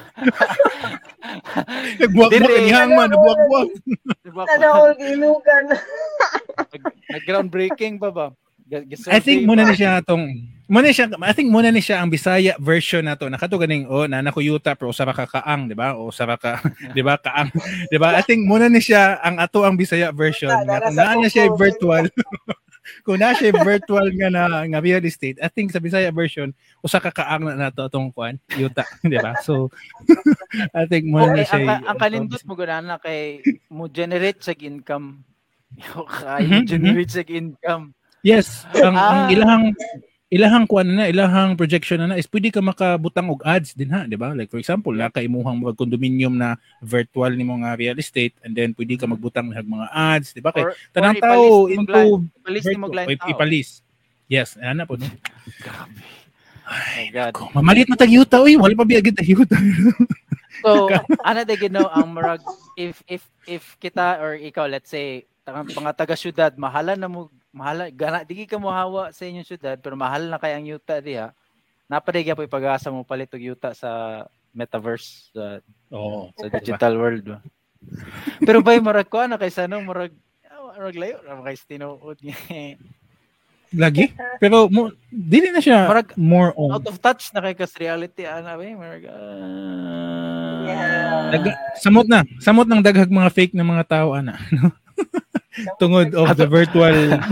Nagbuak-buak Dire. kanihang man, nabuak-buak. Nagbuwak. Tanaw gilugan. Nag-groundbreaking ba ba? I think muna ni siya atong muna siya I think muna ni siya ang Bisaya version nato. Nakato ganing oh nana ko yuta pero usara ka kaang, di ba? O usara ka, di ba? Kaang, di ba? I think muna ni siya ang ato ang Bisaya version. Nga, kung naa na siya virtual. Kung na siya virtual nga na nga real estate, I think sa Bisaya version usa ka kaang na nato atong kuan, yuta, di ba? So I think muna Okay, ni siya. ang, ang kanindot mo gana kay mo generate sa income. Yo kay Mhm, mo generate sa income. Yes, ang, ang Ah. ilahang ilahang kuan na ilahang projection na, na is pwede ka makabutang og ads din ha, di ba? Like for example, na kaimuhang mga condominium na virtual nimo nga real estate and then pwede ka magbutang ng mga ads, di ba? Kay Or, tanang or tao ipalis mo into glan- ipalis mo virtual, glan o tao. ipalis. Yes, ana po no. Grabe. My God. Ko, mamalit na tag yuta oy, wala pa biya gid yuta. So, ana de gino ang murag if if if kita or ikaw let's say tangang mga taga syudad mahala na mo mahala gana digi ka mo hawa sa inyong syudad pero mahal na kay ang yuta diha. Napaday gyapon pag-asa mo palit og yuta sa metaverse sa, Oo. sa digital world. Ba? Pero bay murag ko na kay sanong murag ah, murag layo ra kay tinuod niya. Lagi. Pero mo dili na siya Murag- more on. Out of touch na kay kas reality ana bay murag ah, Yeah. Dag- samot na. Samot ng daghag mga fake na mga tao ana. No? Tungod of the virtual.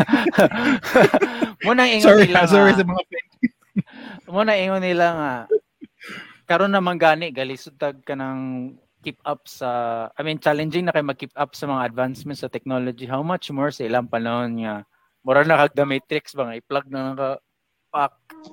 Muna ingon sorry, nila sorry nga- sa mga fake. Muna ingon nila nga karon naman gani galisod tag kanang keep up sa I mean challenging na kay mag-keep up sa mga advancements sa technology. How much more sa ilang panahon nga mura na kag the matrix ba nga i-plug na naka pack.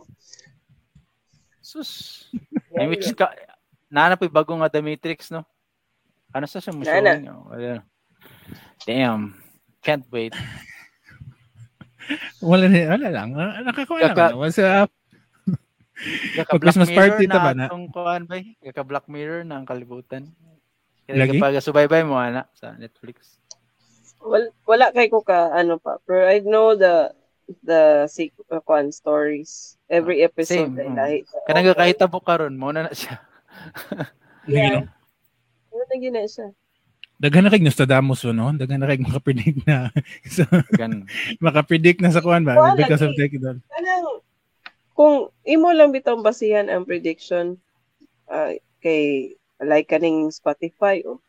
Sus. In which ka nana pa bago nga the matrix no. Ano sa siya mo Nana. showing? Oh, ayan. Damn. Can't wait. Wala, wala lang. Ah, Nakakuha Kaka- naman. What's up? Kaka Pag Christmas Black party Mirror ta ba na na? atong kuan ba? Kaka Black Mirror na ang kalibutan. Lagi? Kaya kapag subaybay mo ana sa Netflix. Wala, wala kay ko ka ano pa, pero I know the the sequence stories. Every episode Same. ay Mm. lahi. Kanang kahita mo karon mo na na siya. Yeah. Ano na gina siya? Daghan na kay Nostradamus no? Daghan na kay makapredict na. So, Gan. makapredict na sa kuan ba? Wala, Because of lagi. technical. Kanang kung imo lang bitong basihan ang prediction ah, kay like kaning Spotify oh,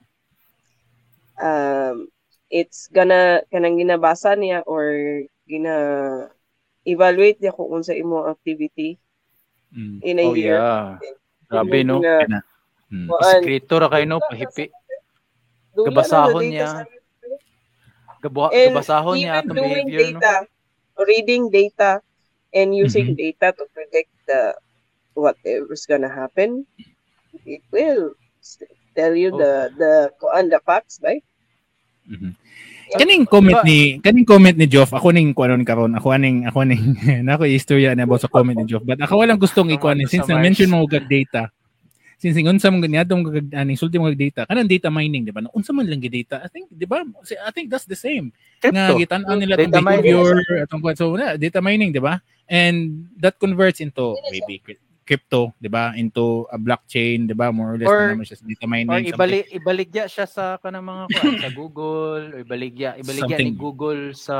um it's gonna kanang ginabasa niya or gina evaluate niya kung unsa imo activity Mm. in a Oh year. yeah. Grabe no. Gina- Mm. kuan. Eskrito ra kay no pahipi. Dula na Gabasahon sa data niya. sa- Gabuha, And gabasahon niya even atong doing behavior no. data, reading data, and using Mhm. data to predict the whatever's gonna happen, it will s- tell you Oh. the the kuan the facts, right? Mhm. Kaning comment Diba? ni kaning comment ni Joff, ako ning kuanon karon, ako ning ako ning nako istorya na about sa comment ni Joff. But ako walang gustong ikuan ni since Sa Mars. mention mo gag data. Since unsa man ganyadong gag aning sulti mo gag data, kanang data mining, di ba? Unsa man lang gid data. I think di ba? I think that's the same. Nga Crypto. gitan-aw nila Data tong mining. behavior atong kuan so na, data mining, di ba? And that converts into maybe cryp- crypto, di ba? Into a blockchain, di ba? More or less Or- na naman siya sa data Or mining. something. ibalik ibaligya siya sa kanang mga kuan sa Google or ibaligya ibaligya ni Something. Google sa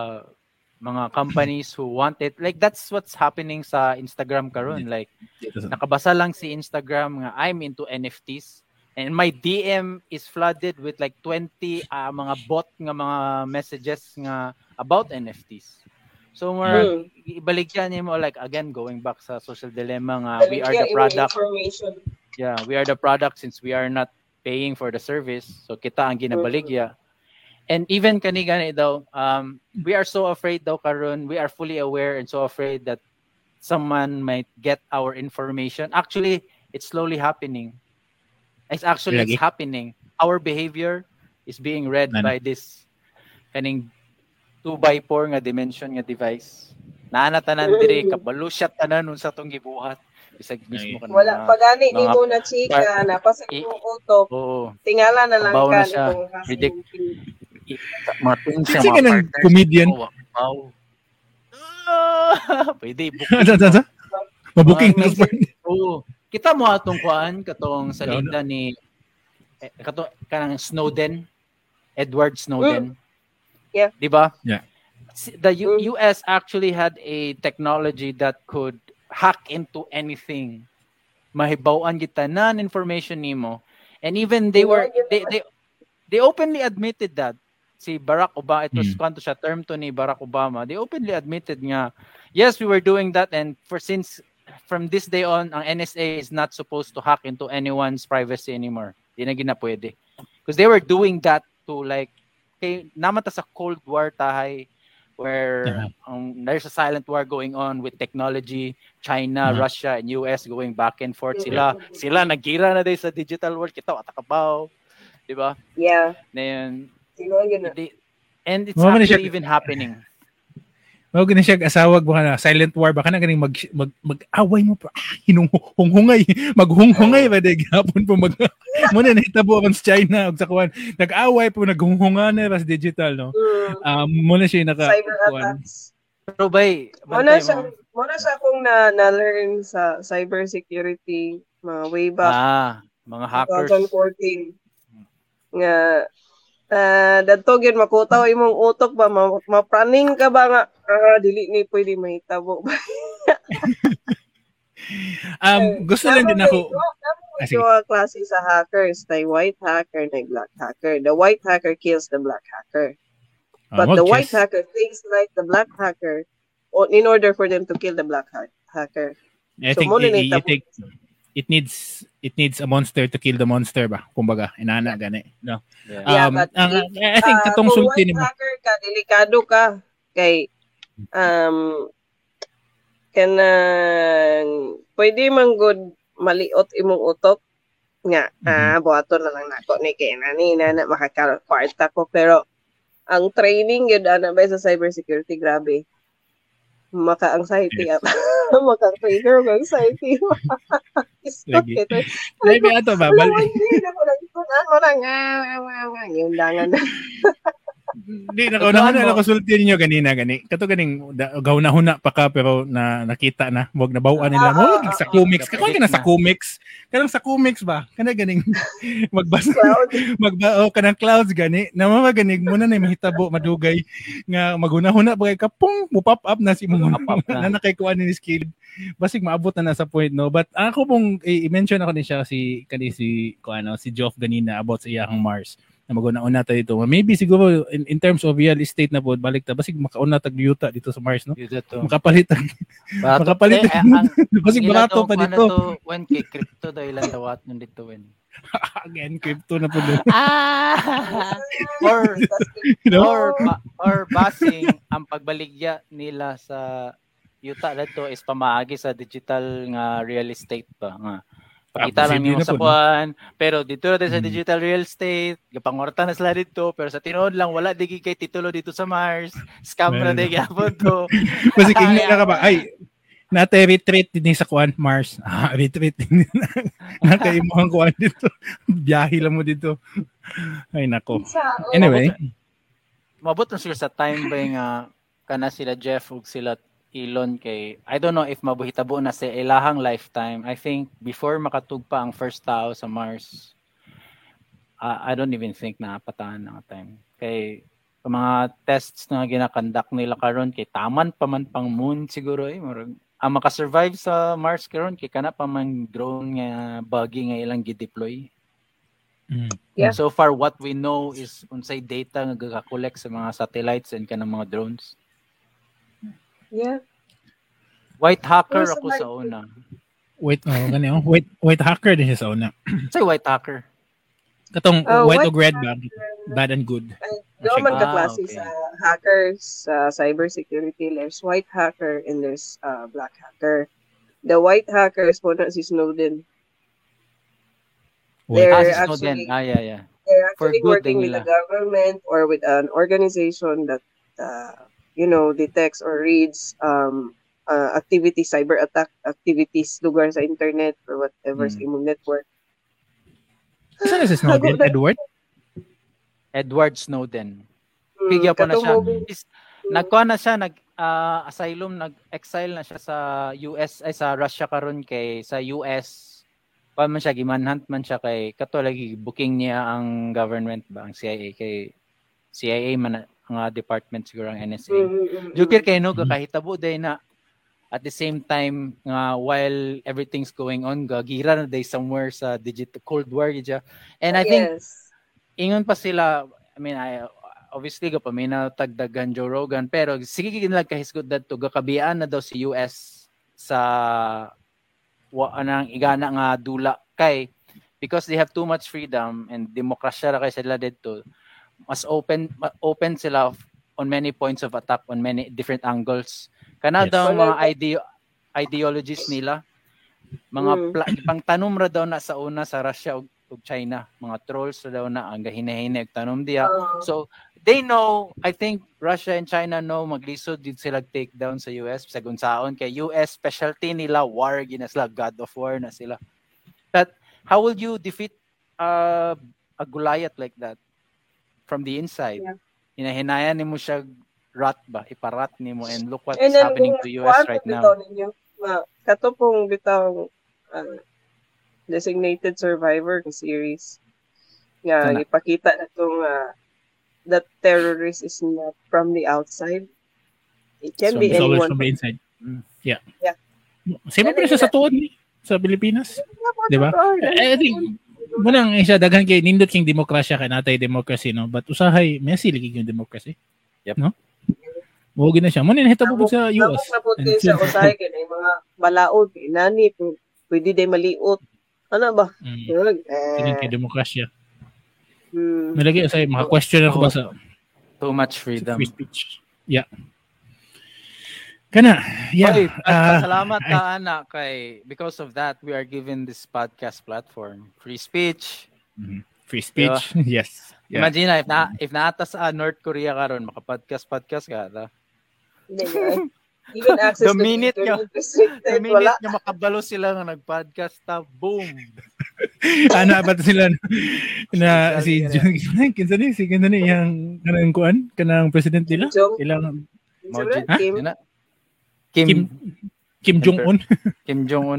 mga companies who want it. Like that's what's happening sa Instagram karon. Like nakabasa lang si Instagram nga I'm into N F Ts and my D M is flooded with like twenty uh, mga bot nga mga messages nga about N F Ts. So more Hmm. ibaligya niya mo like again going back sa social dilemma nga we are Baligya the imo product. information. Yeah, we are the product since we are not paying for the service. So kita ang ginabaligya. And even kani gani daw, um, we are so afraid daw karon, we are fully aware and so afraid that someone might get our information. Actually, it's slowly happening. It's actually Lagi? it's happening. Our behavior is being read Ano? by this kaning two by four nga dimension nga device. Naana tanan diri kabalo siya tanan unsa tong gibuhat. Bisag mismo kanang Wala mga- pa gani mga- nimo na chika na pasag I- imong utok. Oo. Tingala na lang Kabaw ka na siya. nitong Predict. casting. Mga things Kasi ka ng comedian. Wow. Ah, pwede book. Sa sa sa. Mabuking Mga na Oo. Kita mo atong kuan katong salida ni eh, kato kanang Snowden, Edward Snowden. Yeah. Di ba? Yeah. Si- The U- Mm. U.S. actually had a technology that could hack into anything. Mahibaw-an kita nan information nimo. And even they were they they, they openly admitted that si Barack Obama, it was Hmm. kanto siya term to ni Barack Obama, they openly admitted nga, yes, we were doing that and for since from this day on, ang N S A is not supposed to hack into anyone's privacy anymore. Di na gina pwede. Because they were doing that to like, kay, namata sa Cold War tahay, where Yeah. um, there's a silent war going on with technology, China, Yeah. Russia, and U S going back and forth. Sila, sila nagira na din sa digital world. Kita, atakabaw. Di ba? Yeah. Then, Sino ang gina- They- and it's Mao man actually siya- even happening. Mao gani siya asawag ba na silent war ba kana ganing mag mag mag-away mo pa ah, hinunghungay maghunghungay ba day gapon po mag mo na nahitabo ang sa China ug sa kuan nag-away po naghunghungan na sa digital no. Mm. Um mo na siya naka Cyber kuwan. attacks. Pero bay, Muna bantay siya, mo. muna siya akong na, na-learn sa cybersecurity mga way back Ah, mga hackers. twenty fourteen. Nga, uh, dadto gyud makutaw imong utok ba, ma- mapraning ka ba nga, ah, dili ni pwede mahitabo ba? Um gusto lang din ako Ah, sige. Ito klase sa hackers, na white hacker, na black hacker. The white hacker kills the black hacker. Ah, But the white mag-chess. hacker thinks like the black hacker o- in order for them to kill the black ha- hacker. I So, think mo na it, nahitabo. it, take- it needs it needs a monster to kill the monster ba kumbaga inana gani no. Yeah. Yeah, Um, but ang- if, I think Ah, katong kung sulti white nimo. hacker ka, delikado ka. Kay, um, kanang, pwede man good maliot imong utok nga, Mhm. ah, buhaton na lang nako ni kay nani na na makakwarta ko. Pero, ang training yun, ano ba sa cybersecurity, grabe. maka-anxiety Yes. at maka-trigger ng anxiety. Lagi. Ito. Maybe ato ba? Wala Bal- man din ako lang ito na ako lang ah, yung dangan na. Di nakaunahan na ako sulti ninyo ganina gani. Kato ganing da- gahuna-huna pa ka pero na nakita na wag nabawaan nila mo Ah, ah, sa ah, comics. ah, Kako ka na sa na. comics. Kanang sa comics ba? Kana ganing magbasa Cloud. magbao ka ng clouds gani. Na mga ganig muna na mahitabo madugay nga maghuna-huna ba kay kapong mo pop up na si mo Pop up na. na nakay kuan ni skill. Basig maabot na na sa point no. But ako pong i- i-mention ako ni siya si kani si kuano si Geoff ganina about sa iyang Mars. Na maguna-una tayo dito. Maybe siguro in, in terms of real estate na po, balik ta. Basig makauna tag-yuta dito sa Mars, no? Yun to. Makapalit. Barato. Makapalit. Eh, ang, Basig ila barato to, pa ano dito. to, when kay crypto daw ilan dawat nun dito when. Again, crypto na po doon. Ah! or No? or ba, or basing ang pagbaligya nila sa yuta dito is pamaagi sa digital nga real estate pa nga. Ah, Pakita lang posible nimo na sa po, no? kuan, pero dito na sa Hmm. digital real estate, gapangorta na sila dito, pero sa tinuod lang wala digi kay titulo dito sa Mars. Scam na Well, digi apod to. Basig ingnan na ka ba? Ay, nate retreat din sa kuan Mars. Ah, retreat din. Nakaimuhang kuan dito. Biyahe lang mo dito. Ay, nako. Sa, oh, Anyway. Mabot na sila sa time ba nga kana sila Jeff ug sila Elon kay I don't know if mabuhitabo na sa ilahang lifetime. I think before makatug pa ang first tao sa Mars, uh, I don't even think na patahan na time. Kay ang mga tests na ginakandak nila karon kay taman pa man pang moon siguro eh. Murag, ang makasurvive sa Mars karon kay kana pa man drone nga buggy nga ilang gi-deploy. Mm. Yeah. So far what we know is unsay data nga gaka-collect sa mga satellites and kanang mga drones. yeah. White hacker Pero sa ako sa una. Wait, oh, gani oh. Wait, wait hacker din siya sa una. Say white hacker. Katong Uh, white white o red ba? Bad and good. Doon man Ah, kaklase okay. sa hackers, sa cybersecurity, there's white hacker and there's uh, black hacker. The white hacker is po na si Snowden. Wait. They're Ah, si actually, Snowden. Ah, yeah, yeah. they're For actually good working din with the nila. government or with an organization that, uh, you know, detects or reads um, uh, activities, cyber attack activities, lugar sa internet or whatever sa Hmm. imong network. Saan na si Snowden? Edward? Edward Snowden. Hmm, Pigya pa na katong siya. movie- Is, nagkuha na siya, nag ah, asylum, nag-exile na siya sa U S, ay sa Russia karon kay sa U S. Pa man siya gimanhunt man siya kay kato lagi booking niya ang government ba ang C I A kay C I A man na- nga department siguro ang N S A. Mm, mm, mm, Jupiter kay no Mhm. kahitabo day na at the same time nga while everything's going on gagira na day somewhere sa digital cold war gidya. And I think yes. ingon pa sila I mean I obviously ga pa may natagdagan Joe Rogan pero sige nila kahisgod dadto gakabian na daw si U S sa wa anang igana nga dula kay because they have too much freedom and demokrasya ra kay sila dito mas open ma- open sila of- on many points of attack on many different angles kana Yes. daw Wala mga ide- ideologies nila mga Mm. pla- pang tanom ra daw na sa una sa Russia ug, ug China mga trolls ra daw na ang gahinay-hinay ug tanom diya Uh, so they know I think Russia and China know maglisod did sila take down sa U S sa gunsaon kay U S specialty nila war gina sila god of war na sila but how will you defeat uh, a Goliath like that from the inside Yeah. hinahinayan nimo siya rat ba iparat nimo and look what's And then, happening kung to U S kuwan right po now. bitaw ninyo, ma- kato pong bitaw uh, designated survivor ng series nga Kana. ipakita na itong uh, that terrorist is not from the outside. It can So, be it's always anyone. from the inside. Mm. Yeah. Yeah. Same pa rin siya sa tuod ni sa Pilipinas. Di ba? Oh, I I think munang isa daghan kay nindot king demokrasya kay natay democracy no but usahay Messi ligi yung democracy. Yep. No? Mo gina siya. Mo ni hitabo pud sa U S. Nabok na po din sa usahay kaya mga balaod, inani, p- pwede day maliot. Ano ba? Mm. Yun, Kini kay eh, demokrasya. hmm. Malagi usay maka question ako ba sa Too much freedom. free speech. Yeah. Kana, yeah. Oy, ah, salamat I- ka ana kay because of that we are given this podcast platform. Free speech. Mhm. Free speech. Yes. Yeah. Imagine if na if naata sa North Korea karon maka-podcast podcast ka ta. Hindi, eh. Even access The to minute the nga- internet restricted, The wala. minute nga makabalo sila nga nag-podcast ta, boom. Ana ba sila na, na si Social Jun kinsa ni si kinsa ni yang kanang kuan kanang president nila Jong- ilang Mojit, Ha? Kim, Yan na. Kim, Kim Kim Jong Un. Kim Jong-un.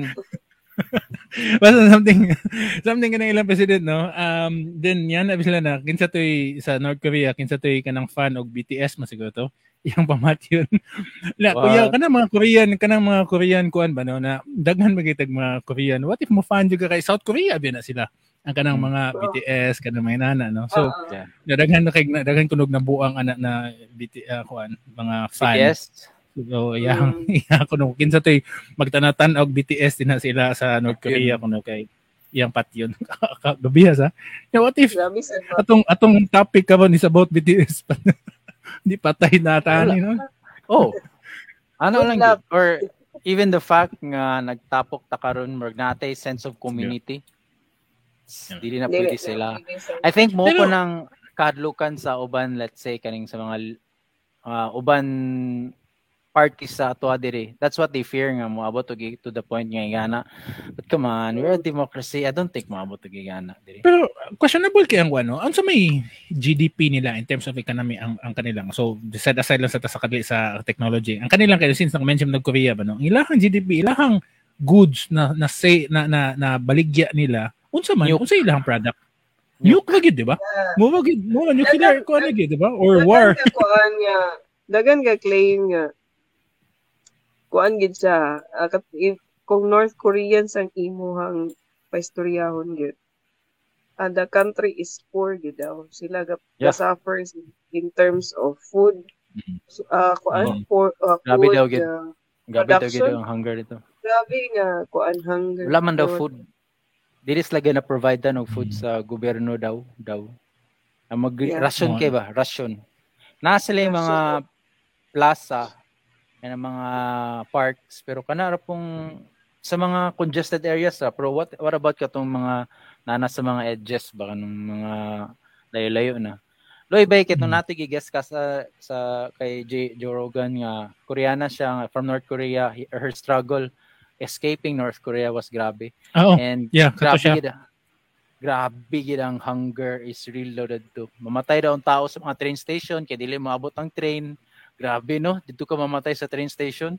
Basta something something kanang ilang president no. Um then yan abi sila na kinsa toy sa North Korea kinsa toy kanang fan og B T S masiguro to. Yang pamat yun. La Wow. kuya kanang mga Korean kanang mga Korean kuan ba no na daghan magitag mga Korean. What if mo fan juga kay South Korea bi na sila. Ang kanang Hmm. mga B T S kanang mga nana no. So Ah, Yeah. nadaghan na kay daghan kunog na buang anak na B T uh, kuan mga fan. Yes. So yang yang kuno kinsa toy magtanatan og B T S din na sila sa North Korea kuno kay yang patyon. Gabihas ha. Yeah, what if grabe sa mga- atong atong topic karon is about B T S di patay na tani no. Oh. Ano Good lang luck. yun? Or even the fact nga nagtapok ta karon mag natay sense of community. Yeah. Dili na Dili- pwede sila. dili sa- I think mo Pero- ko ng kadlukan sa uban, let's say kaning sa mga uh, uban parties sa ato diri. That's what they fear nga mo abot og to the point nga igana. But come on, we're a democracy. I don't think maabot og igana diri. Pero questionable kay ang ano, ano sa may G D P nila in terms of economy ang ang kanilang. So set aside lang sa sa kadli sa technology. Ang kanilang kay since nang mention ng Korea ba no. Ang ilahang G D P, ilahang goods na na say na na, na baligya nila. Unsa man, Nuke. unsa ilahang product? Nuke lagi, di ba? Mo lagi, mo nuclear ko lagi, di ba? Or Dagan war. ka kuan nga, dagan ka claim nga, kuan gid siya, ah, kat- if, kung North Koreans ang imuhang paistoryahon gid, and the country is poor gid daw. Sila ga Yeah. suffers in terms of food. Mhm. So, ah, kuan, poor, ah, Grabe food, daw gid. ah, Gabi daw production? gid ang hunger dito. grabe nga, kuan, hunger. Wala man daw Yun. food. Dili sila na provide ng food sa gobyerno daw daw. Ang mag Yeah. ration kay ba? Ration. Na sila yung mga plaza and ang mga parks pero kanara pong sa mga congested areas ah. Pero what what about katong mga nana sa mga edges baka nung mga layo-layo na. Loy bay kitong Hmm. nato gi-guess ka sa sa kay J, Joe Rogan nga Koreana siya nga, from North Korea. He- her struggle escaping North Korea was grabe. Oo. And Yeah, kato grabe siya. gid. Grabe gid ang hunger is real loaded to. Mamatay daw ang tao sa mga train station kay dili maabot ang train. Grabe no, dito ka mamatay sa train station.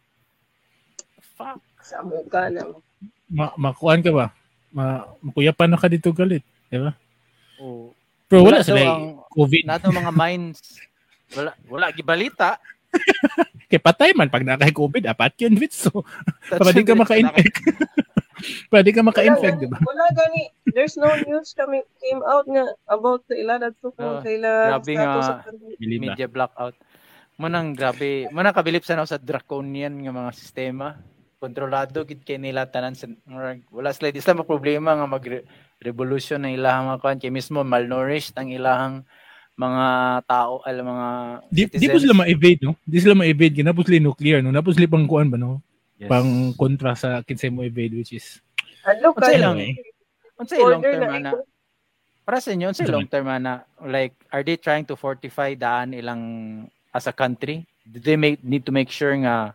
Fuck. Sa mukha na. Ma makuan ka ba? Ma makuyapan na ka dito galit, di ba? Oh. Pero wala, Wala sila daw eh. ang- COVID. Nato mga mines. Wala wala gibalita. Kay patay man pag nakay COVID, apat yun, Vitz. So, That's pwede ka yun, maka-infect. Pwede ka maka-infect, di ba? Wala gani. There's no news coming came out nga about the ilan at to kung Oh, kailan grabe status nga. of pandemic. Bilib ba? Media blackout. Manang grabe, manang kabilip sa sa draconian nga mga sistema. Kontrolado gid kay nila tanan sa wala sila di sila problema nga mag revolution ng ilahang mga kwan kay mismo malnourished ang ilahang mga tao al mga Di, di po sila ma-evade, no? Di sila ma-evade. Ginapos sila nuclear, no? Napos sila pang kuan ba, no? Yes. Pang kontra sa kinsay mo evade, which is... Ano ka? Unsay lang eh. Unsay long Order term na ana? ito. Para sa inyo unsay Unsay long term ana? Like are they trying to fortify daan ilang as a country? Do they make need to make sure nga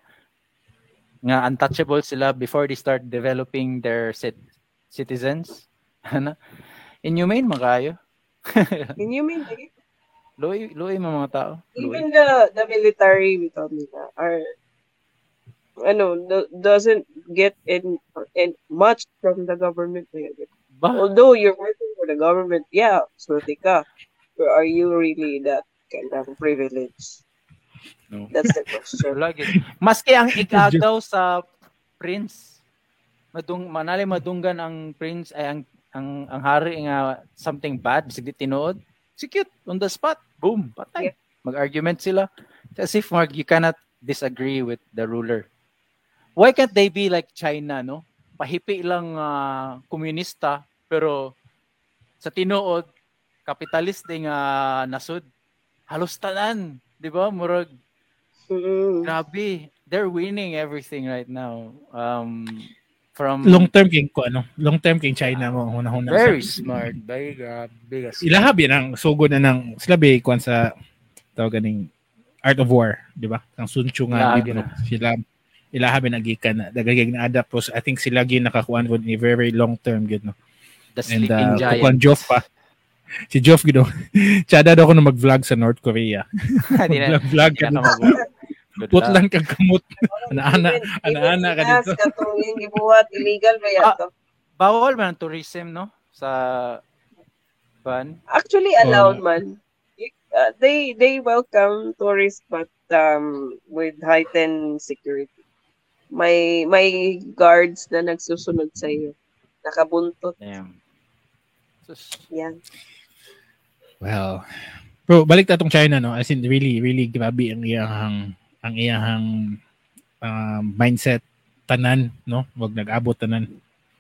nga untouchable sila before they start developing their cit- citizens? Ana? Inhumane magayo. Can you mean like, Luoy, luoy mga tao. Luoy. even the the military bitaw nila are ano do, doesn't get in, in much from the government. Ba? Although you're working for the government, yeah, swerte ka. But are you really that kind of privilege? No. That's the question. Wala gid. Maski ang igagaw sa prince madung manali madunggan ang prince ay ang ang ang hari nga something bad bisig di tinuod. Execute on the spot. Boom, patay. Yeah. Mag-argument sila. As if Mark, you cannot disagree with the ruler. Why can't they be like China, no? Pahipi lang uh, komunista pero sa tinuod kapitalist ding uh, nasud. Halos tanan, di ba? Murag Mm-mm. grabe. They're winning everything right now. Um, from Long term king ko, ano? Long term king China mo. Hunahuna. very smart. Very grabe. Ilahab yan ang sugod na ng sila ba kuan sa tawag ganing Art of War, di ba? Ang Sun Tzu nga Lagi libro. na. Sila ilahabi nagikan na dagagig na adapt pros I think sila gyud nakakuan for a very long term gyud no. The And Sleeping uh, Giant. kukuan Joff pa. Si Joff gyud. Tsada daw ko na mag-vlog sa North Korea. Hindi na. Vlog ka Hindi na na. mag- Good luck. Putlan kag kamot. Ana-ana, ana-ana ka dito. Katong yung gibuhat, illegal ba yan Ah. to? Bawal man ang tourism, no? Sa ban. Actually Oh. allowed man. Uh, they they welcome tourists but um with heightened security. May may guards na nagsusunod sa iyo. Nakabuntot. Damn. Sus. Yan. Well, bro, balik ta tong China no. As in really really grabe ang iyang ang iyang um, mindset tanan no. Wag nag-abot tanan.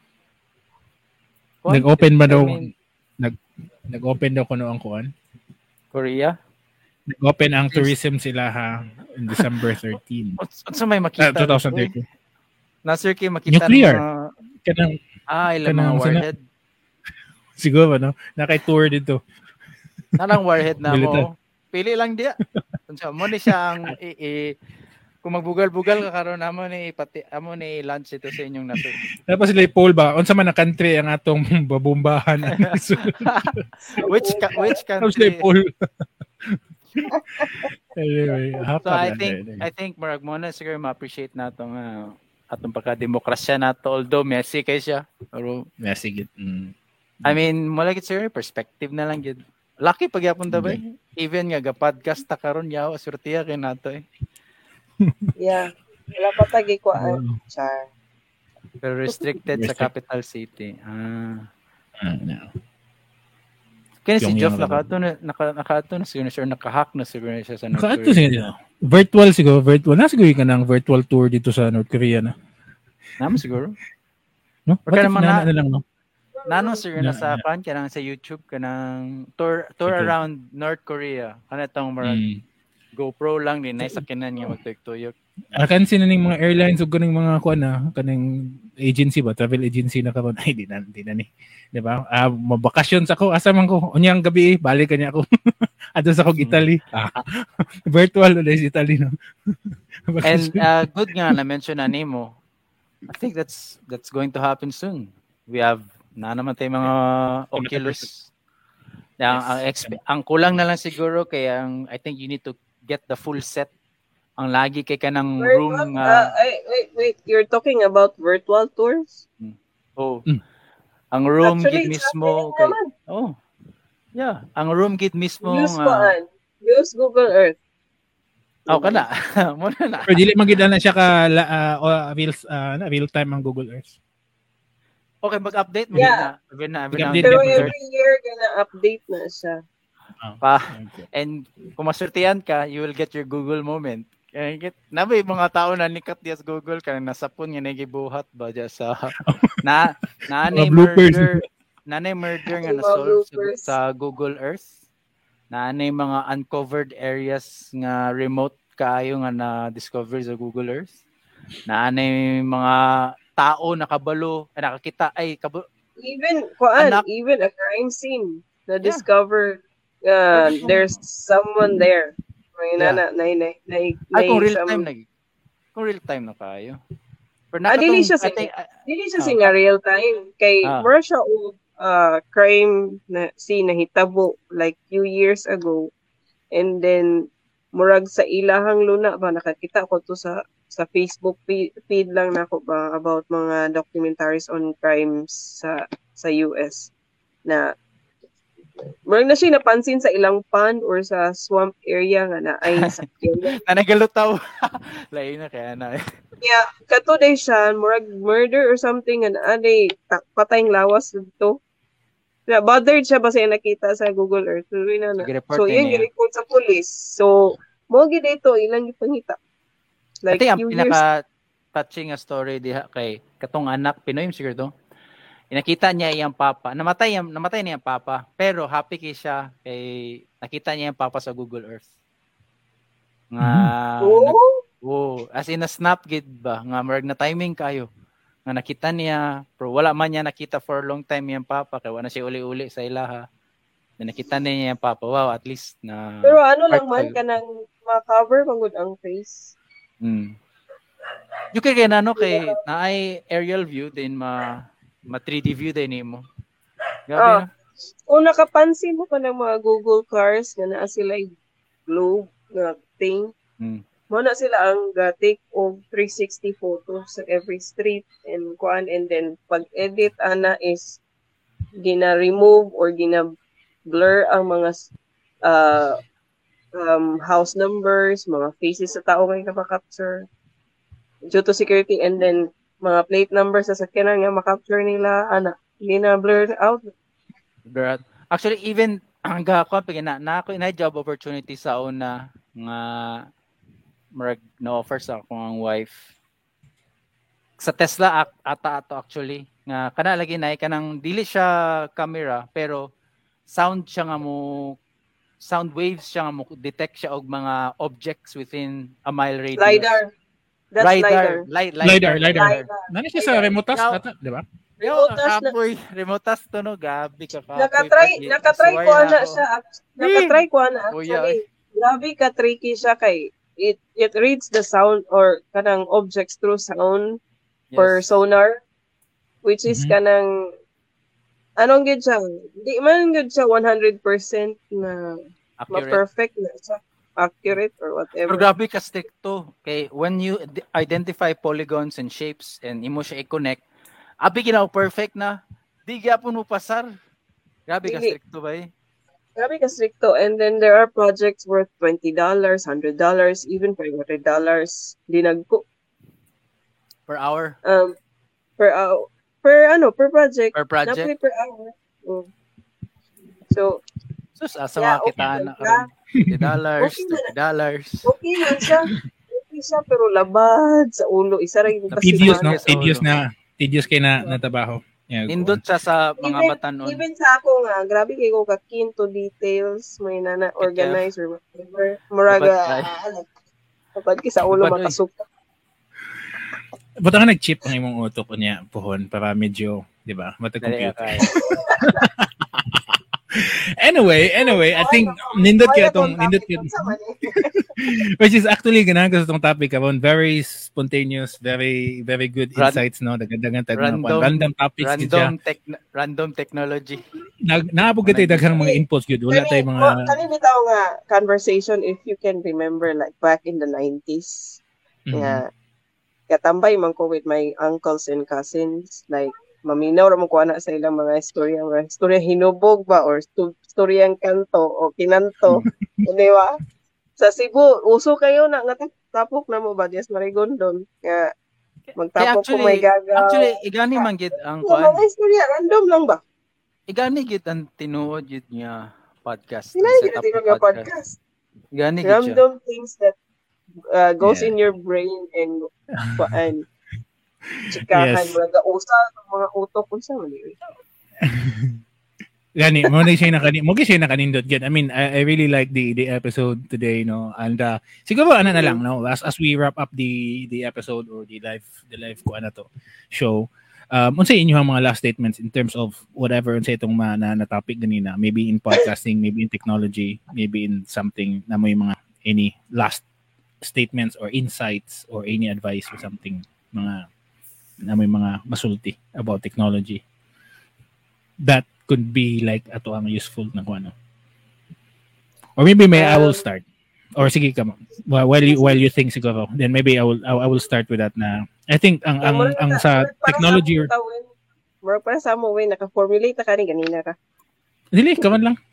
Nag-open ba I daw mean, nag nag-open daw kuno ang kuan? Korea? Nag-open ang tourism sila ha in December thirteenth. Unsa may Uh, makita? twenty thirteen. Na sir kay makita Nuclear. ng mga Kanang ah, ilang kanang mga sana- warhead. siguro no. Nakay-tour dito. Nanang warhead na Militar. mo. Pili lang dia. Unsa mo ni siya ang i, i- kung magbugal-bugal ka karon namo ni pati amo ni lunch ito sa inyong nato. Tapos sila poll ba unsa man na country ang atong babombahan. which ca- which Tapos sila country? poll. Anyway, So hapa I na, think anyway. I think murag mo na siguro ma-appreciate natong uh, atong pagka-demokrasya nato although messy kay siya. Pero Yeah, sige. Mm. I mean, mo like sir perspective na lang gid. Lucky pagyapon ta ba? eh. Even nga ga podcast ta karon yaw asurtiya kay nato eh. Yeah. Wala pa tagi ko Oh. char. Pero restricted sa Restrict- capital city. Ah. Ah, no. Kaya si Yung Jeff yung- nakato na naka nakato na siguro sir nakahack na siguro siya sa North Naka-ato Korea. siya dito. Virtual siguro, virtual. Na siguro ka ng virtual tour dito sa North Korea na. Naman siguro. No? Or What if naman na, na- na lang, no? Nano sir Na- na sa kan kanang sa YouTube kanang tour tour YouTube. around North Korea. Kana tong marag Mm. GoPro lang din na sa kinan nga magtuyok. Akan sila ning mga airlines ug kaning mga kuan na kaning agency ba travel agency na karon ay di na di na ni di ba ah mabakasyon sa ko asa man ko unyang gabi balik kanya ako adto sa kog Italy ah, virtual na sa Italy no. And uh, good nga na mention na nimo. I think that's that's going to happen soon. We have na naman tayo mga Oculus. Ang, ang, exp- ang kulang na lang siguro kaya ang I think you need to get the full set. Ang lagi kay kanang room Virtual, nga uh, ay, wait, wait, you're talking about virtual tours? oh. Mm. Ang room Actually, gid it's mismo happening kay naman. oh. Yeah, ang room gid mismo Use nga kuan. Use Google Earth. oh kana mo na na. pero dili man gid na siya ka la, uh, o, real uh, na, real time ang Google Earth. Okay, mag-update mo Yeah. na. Every na, every now and Mag-update Pero then. Google every year gonna update na siya. Pa. And kung masurtihan ka, you will get your Google moment. Kaya get nabi mga tao na nikat diya sa Google kanang nasapon nga nagibuhat ba diya sa na nanay Mga bloopers. murder nanay murder nga Mga na-solve sa, bloopers. sa Google Earth. Nanay mga uncovered areas nga remote kaayo nga na-discover sa Google Earth. Nanay mga tao nakabalo, ay nakakita ay kabo, Even kuan, Anak. even a crime scene na discover uh, there's someone there. May Yeah. na na na na ay kung real time na kung real time na kayo. Pero Ah, dili siya I sa- think, ah, Dili siya Ah. singa real time kay Ah. more siya og uh, crime na scene na hitabo like few years ago, and then murag sa ilahang luna ba nakakita ko to sa sa Facebook feed, feed lang nako ba about mga documentaries on crimes sa sa U S na murag na siya napansin sa ilang pond or sa swamp area nga na ay sakyan. na nagalutaw. Lain na kaya na. Yeah, kato day siya, murag murder or something and anay patayng lawas dito. Na bothered siya ba siya nakita sa Google Earth. So, yun na na. Nag-report So, din yun niya. report sa police. So, mo gid dito ilang ipangita. I Like think ang few years. pinaka touching nga story diha kay katong anak Pinoy siguro to. Nakita niya iyang papa. Namatay yung namatay niya ang papa, pero happy kay siya kay nakita niya yung papa sa Google Earth. Nga Oh, nag, oh, as in a snap gid ba nga marag na timing kayo. Nga nakita niya, pero wala man niya nakita for a long time yung papa kay wala siya uli-uli sa ilaha. Na nakita niya yung papa. Wow, at least na pero ano lang part man kayo. kanang ma-cover magud ang face. Mm. You kay na no kay na ay aerial view din ma ma three D view din nimo. Grabe Ah. no. Kung nakapansin mo pa ng mga Google cars nga naa sila yung globe nga thing, Mm. mo na sila ang ga-take of three sixty photos sa every street and kuan, and then pag-edit ana is gina-remove or gina-blur ang mga uh, um, house numbers, mga faces sa tao nga maka-capture due to security, and then mga plate numbers sa sakyanan nga ma-capture nila ana gina-blur out. But actually even ang gako pag na na ako na job opportunity sa una nga marag na offer sa akong wife sa Tesla at- ata ato actually nga kana lagi na kanang dili siya camera pero sound siya nga mo sound waves siya nga mo detect siya og mga objects within a mile radius. LiDAR. That's LiDAR. Light, LiDAR, LiDAR. LiDAR. Nana siya sa remote task, Now- ata, di ba? Yo, Remote task na- kapoy, remote task to no, gabi ka kapoy. Nakatry, Pag- nakatry swear ko na na ako. siya. Nakatry ko na Oh, yeah. actually. Grabe ka tricky siya kay it it reads the sound or kanang objects through sound per Yes. sonar, which is Mhm. kanang anong gid siya? Di man gid siya one hundred percent na Accurate. ma-perfect na siya. Accurate or Pero whatever. grabe ka stricto. Okay, when you d- identify polygons and shapes and imo siya i-connect, abi ginaw perfect na. Di gyapon mo pasar. Grabe ka Dili. stricto ba eh? Grabe ka stricto. And then there are projects worth twenty dollars, one hundred dollars, even five hundred dollars. Dinagko. Per hour, Um, per, uh, per ano, per project. per Napre project. per hour. Mm. So, Sus, asa Yeah, mga kita okay na lang karon. fifty dollars, Okay lang. thirty dollars. okay lang siya. Okay siya, pero labad sa ulo. Isa rin yung Tedious, no? Yes, Tedious oo. na, tedious kay na, na trabaho. Yeah, Nindot siya sa mga Even, batanon. even sa ako nga, grabe kayo ko ka-keen to details, may nana organize or whatever. Muraga, Dapat ay. ano, kapag ki sa ulo Dapat ay. makasuka. Buta nga nag-chip ang imong utok niya, pohon, para medyo, di ba, Dali mata-compute. ka. Anyway, anyway, I think nindot kaya tong nindot kaya, which is actually ganagas tong topic karon, very spontaneous, very very good Ran- insights, no, dagandagan tag mga Random- kwan, random topics gid siya. Random tech random technology. Nag naabog tay daghang mga inputs gyud, wala tay mga Kani bitaw nga conversation if you can remember like back in the nineties. Mhm. Nga, katambay man ko with my uncles and cousins, like, maminaw ra mo ko ana sa ilang mga istorya, mga istorya hinubog ba, or stu- istoryang kanto o kinanto, di ba? Sa Cebu, uso kayo na, nga tapok na mo ba, Dias Marigondon, nga, Kaya magtapok ko actually, may gagaw. actually igani man gid ang Mga kuan. mga istorya, random lang ba? Igani gid ang tinuod gid niya podcast. Sila ang yung setup ginatino ng nga podcast. Igani gid siya. Random things that uh, goes Yeah. in your brain and, and chikahan, Yes. mga usa, mga utok ko sa mali. Gani, mo na siya nakani, mo siya nakanindot gyud. I mean, I, I really like the the episode today, no. And uh, siguro ano na lang, no, as as we wrap up the the episode or the live the live ko ano to show. Um, unsa inyo ang mga last statements in terms of whatever unsa itong ma, na, na topic ganina, maybe in podcasting, maybe in technology, maybe in something na mo yung mga any last statements or insights or any advice or something mga na may mga masulti about technology that could be like ato ang useful na kung ano. Or maybe may I will Um, start. Or sige ka mo. While while you while you think siguro, then maybe I will I, I will start with that na I think ang ang Murag ang na- sa murag para technology or sa amo tawin. Murag para sa mo way naka-formulate na kani ganina ka. dili kaman lang.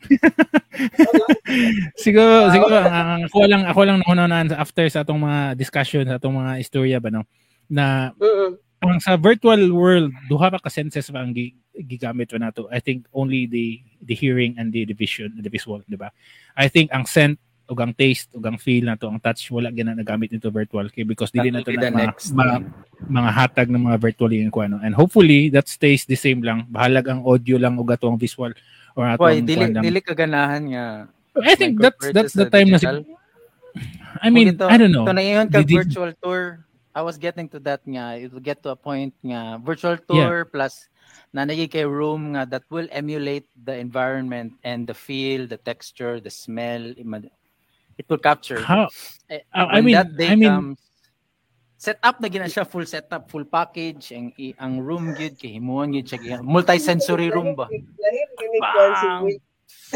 siguro siguro ang, ang ako lang ako lang nauna after sa atong mga discussion sa atong mga istorya ba no na Mm. ang sa virtual world duha ra ka senses ba ang gi- gigamit pa nato. I think only the the hearing and the, the vision, the visual, di ba? I think ang scent ug ang taste ug ang feel nato, ang touch wala gyud na nagamit nito virtual kay because dili That nato will be na the mga, next mga, mga hatag ng mga virtually yung kuano. And hopefully that stays the same lang. Bahalag ang audio lang ug ato ang visual or ato Why ang dili kuan lang. dili kaganahan nga. I think that's incorporate that's sa the time na digital. sig- I mean, Kung ito- I don't know. Ito na iyon ka Di- di- virtual tour. I was getting to that nga. It will get to a point nga virtual tour plus na naging kay room nga that will emulate the environment and the feel, the texture, the smell. Ima- It will capture. How? Eh, Uh, I when mean, that day I mean, comes, set up na gina siya, full setup, full package, ang i- ang room gyud kay himuon gyud siya gyud. Multi-sensory room ba? Lahir ginig kwan si Bang! Will.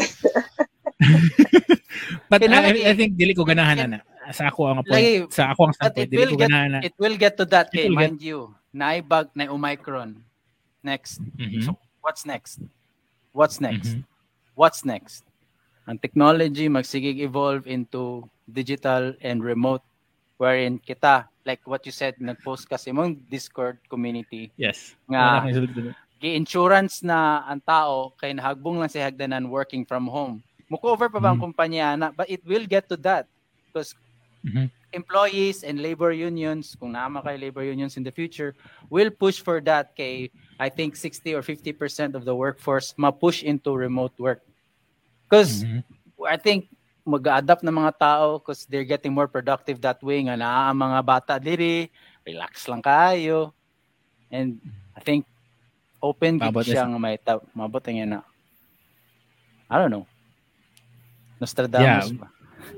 but Kaya I, lagi, I think dili ko ganahan Kaya- na. Sa ako ang lagi, point, sa ako ang but standpoint, it dili will ko get ganahan na. it will get to that It kay will get- mind you. Naibag na Omicron. Next. Mhm. So what's next? What's next? Mhm. What's next? Ang technology magsigig evolve into digital and remote wherein kita, like what you said, nag-post kasi mong Discord community Yes. nga Wala akong isulod dun. gi-insurance na ang tao kay nahagbong lang si hagdanan working from home. Mo-cover pa ba ang Mhm. kumpanya na? But it will get to that because Mhm. employees and labor unions, kung naama kay labor unions in the future, will push for that kay I think sixty or fifty percent of the workforce ma-push into remote work. Because Mhm. I think mag-adapt na mga tao because they're getting more productive that way nga naa ang mga bata diri, relax lang kayo. And I think open gid Paabot na siya siya. nga may ta- mabot nga na. I don't know. Nostradamus Yeah. ba?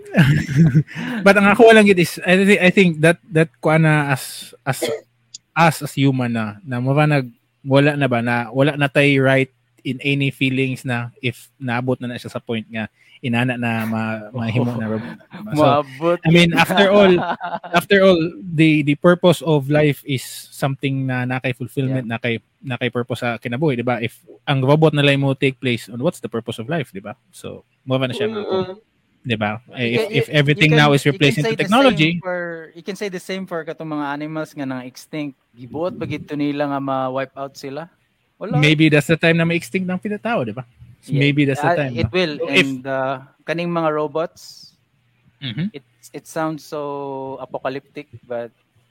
But ang ako lang gid is I think I think that that kuana as as us as human na na mo ba nag wala na ba na wala na tay right in any feelings na if naabot na na siya sa point nga inana na ma, mahimo na robot. So Maabot. I mean after all after all the the purpose of life is something na nakay fulfillment yeah. nakay nakay purpose sa kinabuhi, di ba? If ang robot na lang mo take place on what's the purpose of life, di ba? So mo ba na siya nga ako. Di ba? If if everything can, now is replaced into technology, for, you can say the same for katong mga animals nga nang extinct. Gibuot ba gito nila nga ma-wipe out sila? Wala. Maybe that's the time na ma-extinct ng pinatao, di ba? So Yeah. maybe that's the Uh, time. it no? will. So And uh, kaning mga robots, Mhm. it it sounds so apocalyptic, but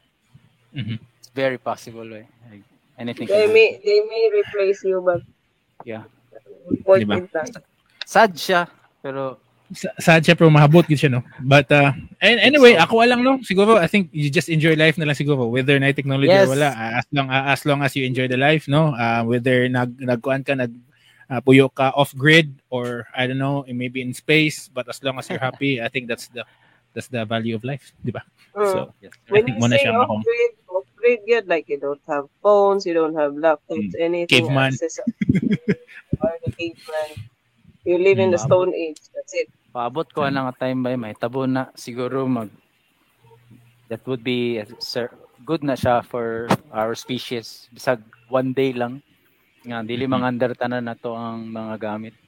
Mhm. it's very possible. Eh. Like, anything They can happen. may, they may replace you, but Yeah. point Diba? in time. Sad siya, pero Sa- Sad siya pero mahabot gid siya, no? But uh, and anyway, ako lang, no? Siguro, I think you just enjoy life na lang siguro. Whether na technology Yes. or wala. uh, As long uh, as long as you enjoy the life, no? Uh, whether nag, nagkuhan ka, nag, uh, puyo ka off-grid or, I don't know, maybe in space. But as long as you're happy, I think that's the that's the value of life, di ba? Mm. So, yes. I When think you muna say siya ako. off-grid, off-grid yun, like you don't have phones, you don't have laptops, anything. Caveman. Access or the caveman. You live in the Mm. Stone Age. That's it. Paabot ko na nga time ba may tabo na siguro mag that would be uh, sir, good na siya for our species bisag one day lang nga dili Mhm. mangander tanan na to ang mga gamit.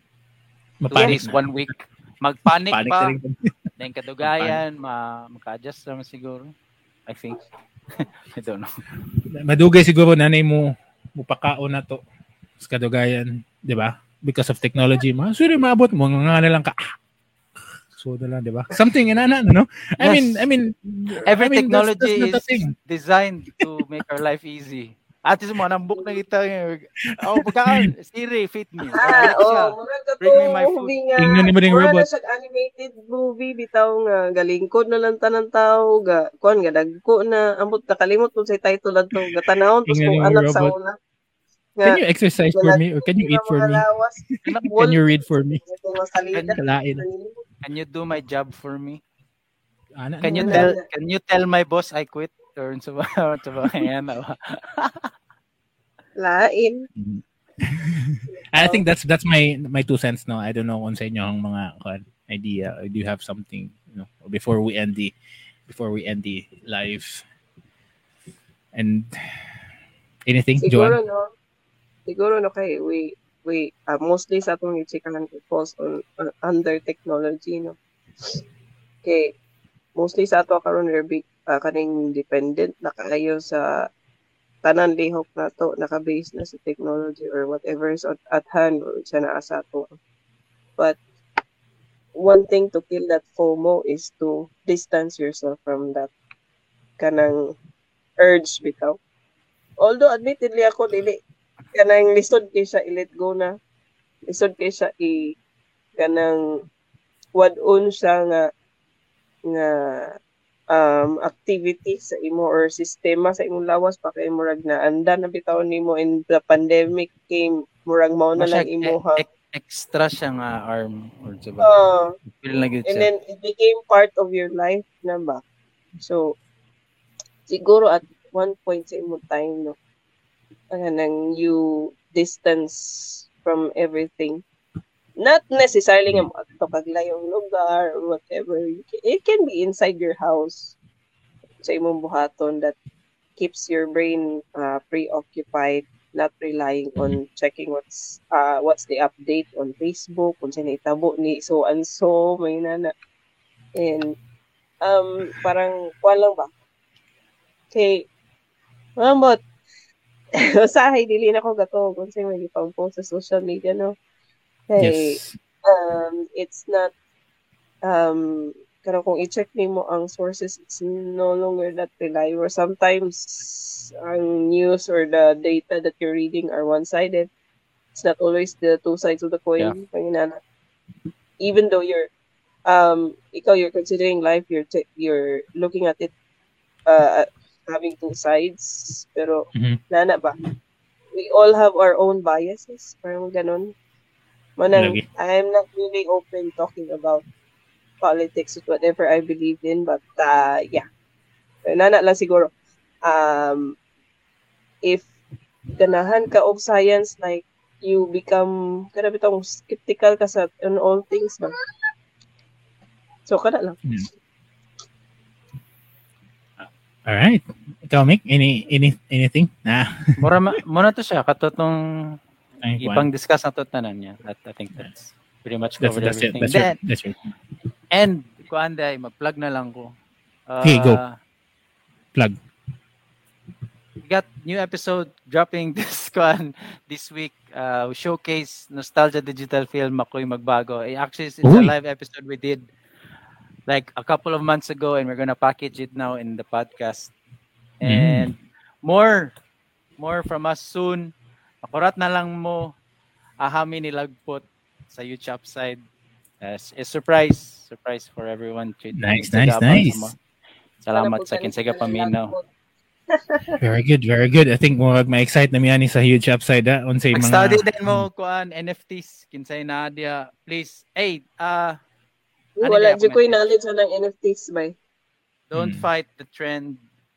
Two Mapanik days, na. one week. Magpanik Panic pa. na rin. Then kadugayan, ma maka-adjust naman siguro. I think. I don't know. Madugay siguro nanay mo mupakaon na to sa kadugayan, di ba? Because of technology, ma sure maabot mo nga na lang ka. ah, So na lang, di ba? Something inana, no? I Yes. mean, I mean, Every I mean, that's- technology that's not a is thing. designed to make our life easy. At least mo nambuk na kita. Oh, pagkaan, Siri, feed me. Ah, Balik siya. oh, murag ka Bring me my to food. movie nga. Tingnan ni mo ding Mura robot. na siya animated movie bitaw nga galingkod na lang tanang tao ga kuan ga dagko na ambot nakalimot mo sa title adto ga tanawon tos Tingnan kung ni mo anak sa robot. una. Can you exercise for me or can you eat for me? Can you read for me? Kalain. Can you do my job for me? Ana, Can you ano, tell can you tell my boss I quit? Or sa ba sa ba yan? Lain. I think that's that's my my two cents, no. I don't know kung sa inyo ang mga kuan, idea. Or do you have something, you know, before we end the before we end the live? And anything, Siguro Joanne? no. Siguro no kay we we uh, mostly sa atong chikahan it falls on uh, under technology no. Okay, mostly sa ato karon we're big uh, kaning dependent na kaayo sa tanan lihok na to naka-base na sa technology or whatever is at, at hand or siya naa sa ato. But one thing to kill that FOMO is to distance yourself from that kanang urge bitaw. Although admittedly ako dili kanang lisod kay siya i-let go na. Lisod kay siya i kanang wad-on siya nga nga um activity sa imo or sistema sa imong lawas pa kay murag na anda na bitaw nimo in the pandemic came murag mao na lang Masyag- imo ha e- extra siya nga arm or diba? Uh, Feel na good and siya. then it became part of your life na ba? So, siguro at one point sa imong time, no, ano nang you distance from everything. Not necessarily nga to kaglayong lugar or whatever. It can be inside your house sa imong buhaton that keeps your brain uh, preoccupied, not relying on checking what's uh, what's the update on Facebook, kung sino itabo ni so and so, may nana. And um, parang, walang ba? Okay, walang bot. Usahay, dili na ko gato kung sino may ipang-post sa social media, no? Hey, Yes. um, it's not, um, karang kung i-check nimo ang sources, it's no longer that reliable. Sometimes, ang news or the data that you're reading are one-sided. It's not always the two sides of the coin. Yeah. Even though you're, um, ikaw, you're considering life, you're t- you're looking at it, uh, having two sides. Pero, Mhm. nana ba? We all have our own biases. Parang ganon. Manang, Lagi. I'm not really open talking about politics with whatever I believe in, but uh, yeah. Nana lang siguro. Um, if ganahan ka og science, like, you become, kada bitong skeptical ka sa on all things, ba? So, kada lang. Hmm. All right. Ikaw, Mick, any any anything? Nah. Mura ma- muna to siya katotong Ay, ipang discuss na to tanan niya. At I think that's pretty much That's covered that's it. everything. That's Then, it. That's it. and kuan day mag-plug na lang ko. Uh, Okay, go. Plug. We got new episode dropping this kuan this week. Uh, we showcase Nostalgia Digital Film Makoy Magbago. Eh, Actually, it's Uy. a live episode we did like a couple of months ago, and we're gonna package it now in the podcast. And more, more from us soon. Akurat na lang mo ahami nilagpot sa YouTube side. As a surprise, surprise for everyone. Nice, nice, nice. Salamat sa kinsaga paminaw. Very good, very good. I think mo ma-excite na miyani sa huge upside ha. Unsay mga Mag-study din mo kuan N F Ts kinsay na dia. Please, hey, uh Ano Wala, na di ako ko message? knowledge ng N F Ts, ba? don't Hmm. fight the trend.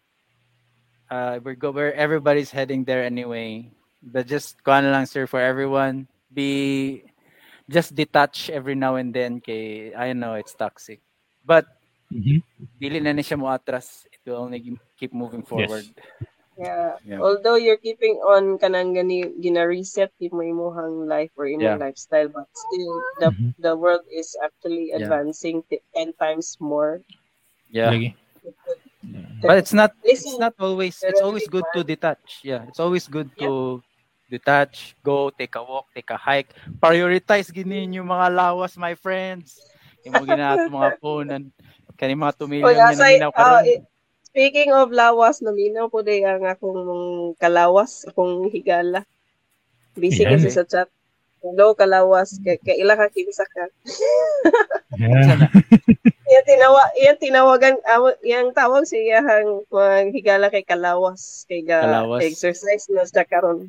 Uh, we're go where everybody's heading there anyway. But just kuan lang sir for everyone. Be just detach every now and then. Kay I know it's toxic, but Mhm. dili na ni siya mo atras. It will only keep moving forward. Yeah. Yeah. Although you're keeping on kanang gani gina-reset mo imong life or imong Yeah. lifestyle, but still the Mhm. the world is actually Yeah. advancing t- ten times more. Yeah, Lagi. but it's not. It's Listen, not always. It's always good to detach. Yeah, it's always good to detach. Go take a walk, take a hike. Prioritize ginin yung mga lawas, my friends. Yung mga ginato mga punan. Kani mga two million Oy, yun asay, na ah, karon. eh, speaking of lawas, naminaw ko day ang akong kalawas, akong higala. Busy Yan. kasi sa chat. Hello, kalawas. Kay, kay ila ka, kinsa ka. Yeah. Yan tinawa, yan tinawagan, aw- yang tawag siya hang maghigala kay kalawas, kay ga Kalawas. exercise na siya karon.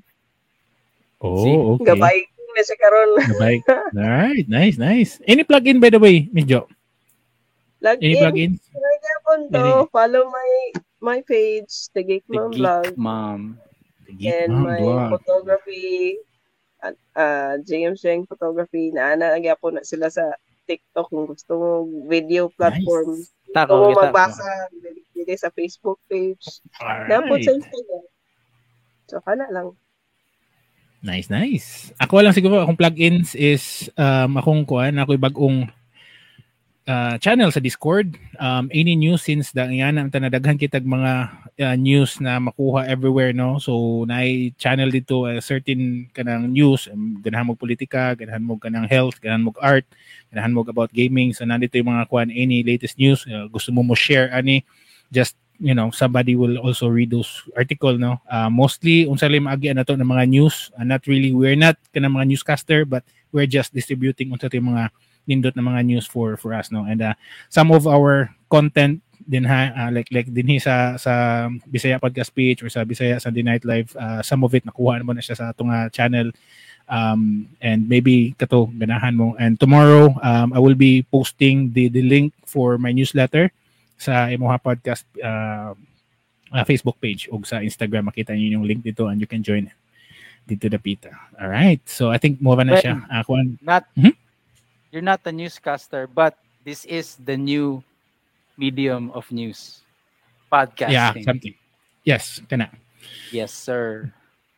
Oh, okay. Gabay na siya karon. Gabay. All right, nice, nice. Any plug-in by the way, Miss Jo? Log Any in. plug-in? Nagyapon to. Any- Follow my my page, The Geek The Mom Vlog, geek mom. and my photography, at uh, J M Sheng Photography. Naana nagyapon na sila sa TikTok kung gusto mo video platform. Nice. Gusto Tako, mo kita. magbasa, dili sa Facebook page. Napot sa Alright. Instagram. So, kana lang. Nice, nice. Ako lang siguro, akong plugins is um, akong kuan, ako'y bagong uh, channel sa Discord. Um, any news since da yan ang tanadaghan kitag mga uh, news na makuha everywhere, no? So, naay channel dito a certain kanang news, um, ganahan mo politika, ganahan mo kanang health, ganahan mo art, ganahan mo about gaming. So, nandito yung mga kuan, any latest news, uh, gusto mo mo share ani, just you know, somebody will also read those article, no? Uh, mostly, unsa lang maagi na to ng mga news. Uh, not really, we're not kanang mga newscaster, but we're just distributing unsa to yung mga nindot na mga news for for us, no? And uh, some of our content din ha, uh, like like din hi sa sa Bisaya Podcast page or sa Bisaya Sunday Night Live, uh, some of it nakuha naman na siya sa atong uh, channel. Um, and maybe kato ganahan mo. And tomorrow, um, I will be posting the, the link for my newsletter sa Emoha Podcast uh, uh, Facebook page o sa Instagram. Makita niyo yung link dito and you can join dito na pita. All right. So I think move na siya. Uh, kung, Not, Mhm. You're not a newscaster, but this is the new medium of news. Podcasting. yeah, something. Yes, kana. Yes, sir.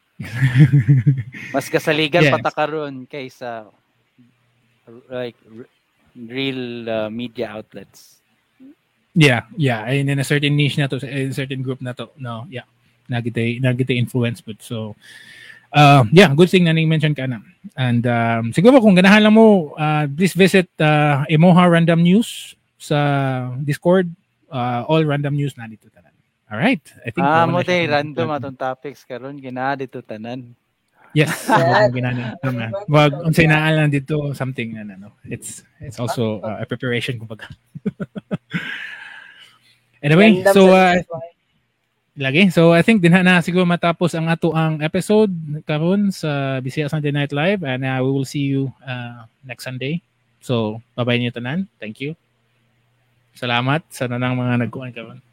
Mas kasaligan Yes. patakaron kaysa like r- real uh, media outlets. Yeah, yeah. And in a certain niche na to, in a certain group na to, no, yeah. Nagite, nagite influence but so uh, yeah, good thing na ni-mention ka na. And um, siguro kung ganahan lang mo, uh, please visit uh, Emoha Random News sa Discord. Uh, all random news na dito tanan. All right. I think Ah, wala mo na tay siya. random atong topics karon gina dito tanan. Yes. Yeah. Wag ginana. Tama. Wag unsay naa lang dito something na ano. It's it's also uh, a preparation kumbaga. Anyway, Random so sa uh, buhay. lagi. So I think dinha na siguro matapos ang ato ang episode karon sa Bisaya Sunday Night Live and uh, we will see you uh, next Sunday. So bye-bye niyo tanan. Thank you. Salamat sa nanang mga nagkuhan karon.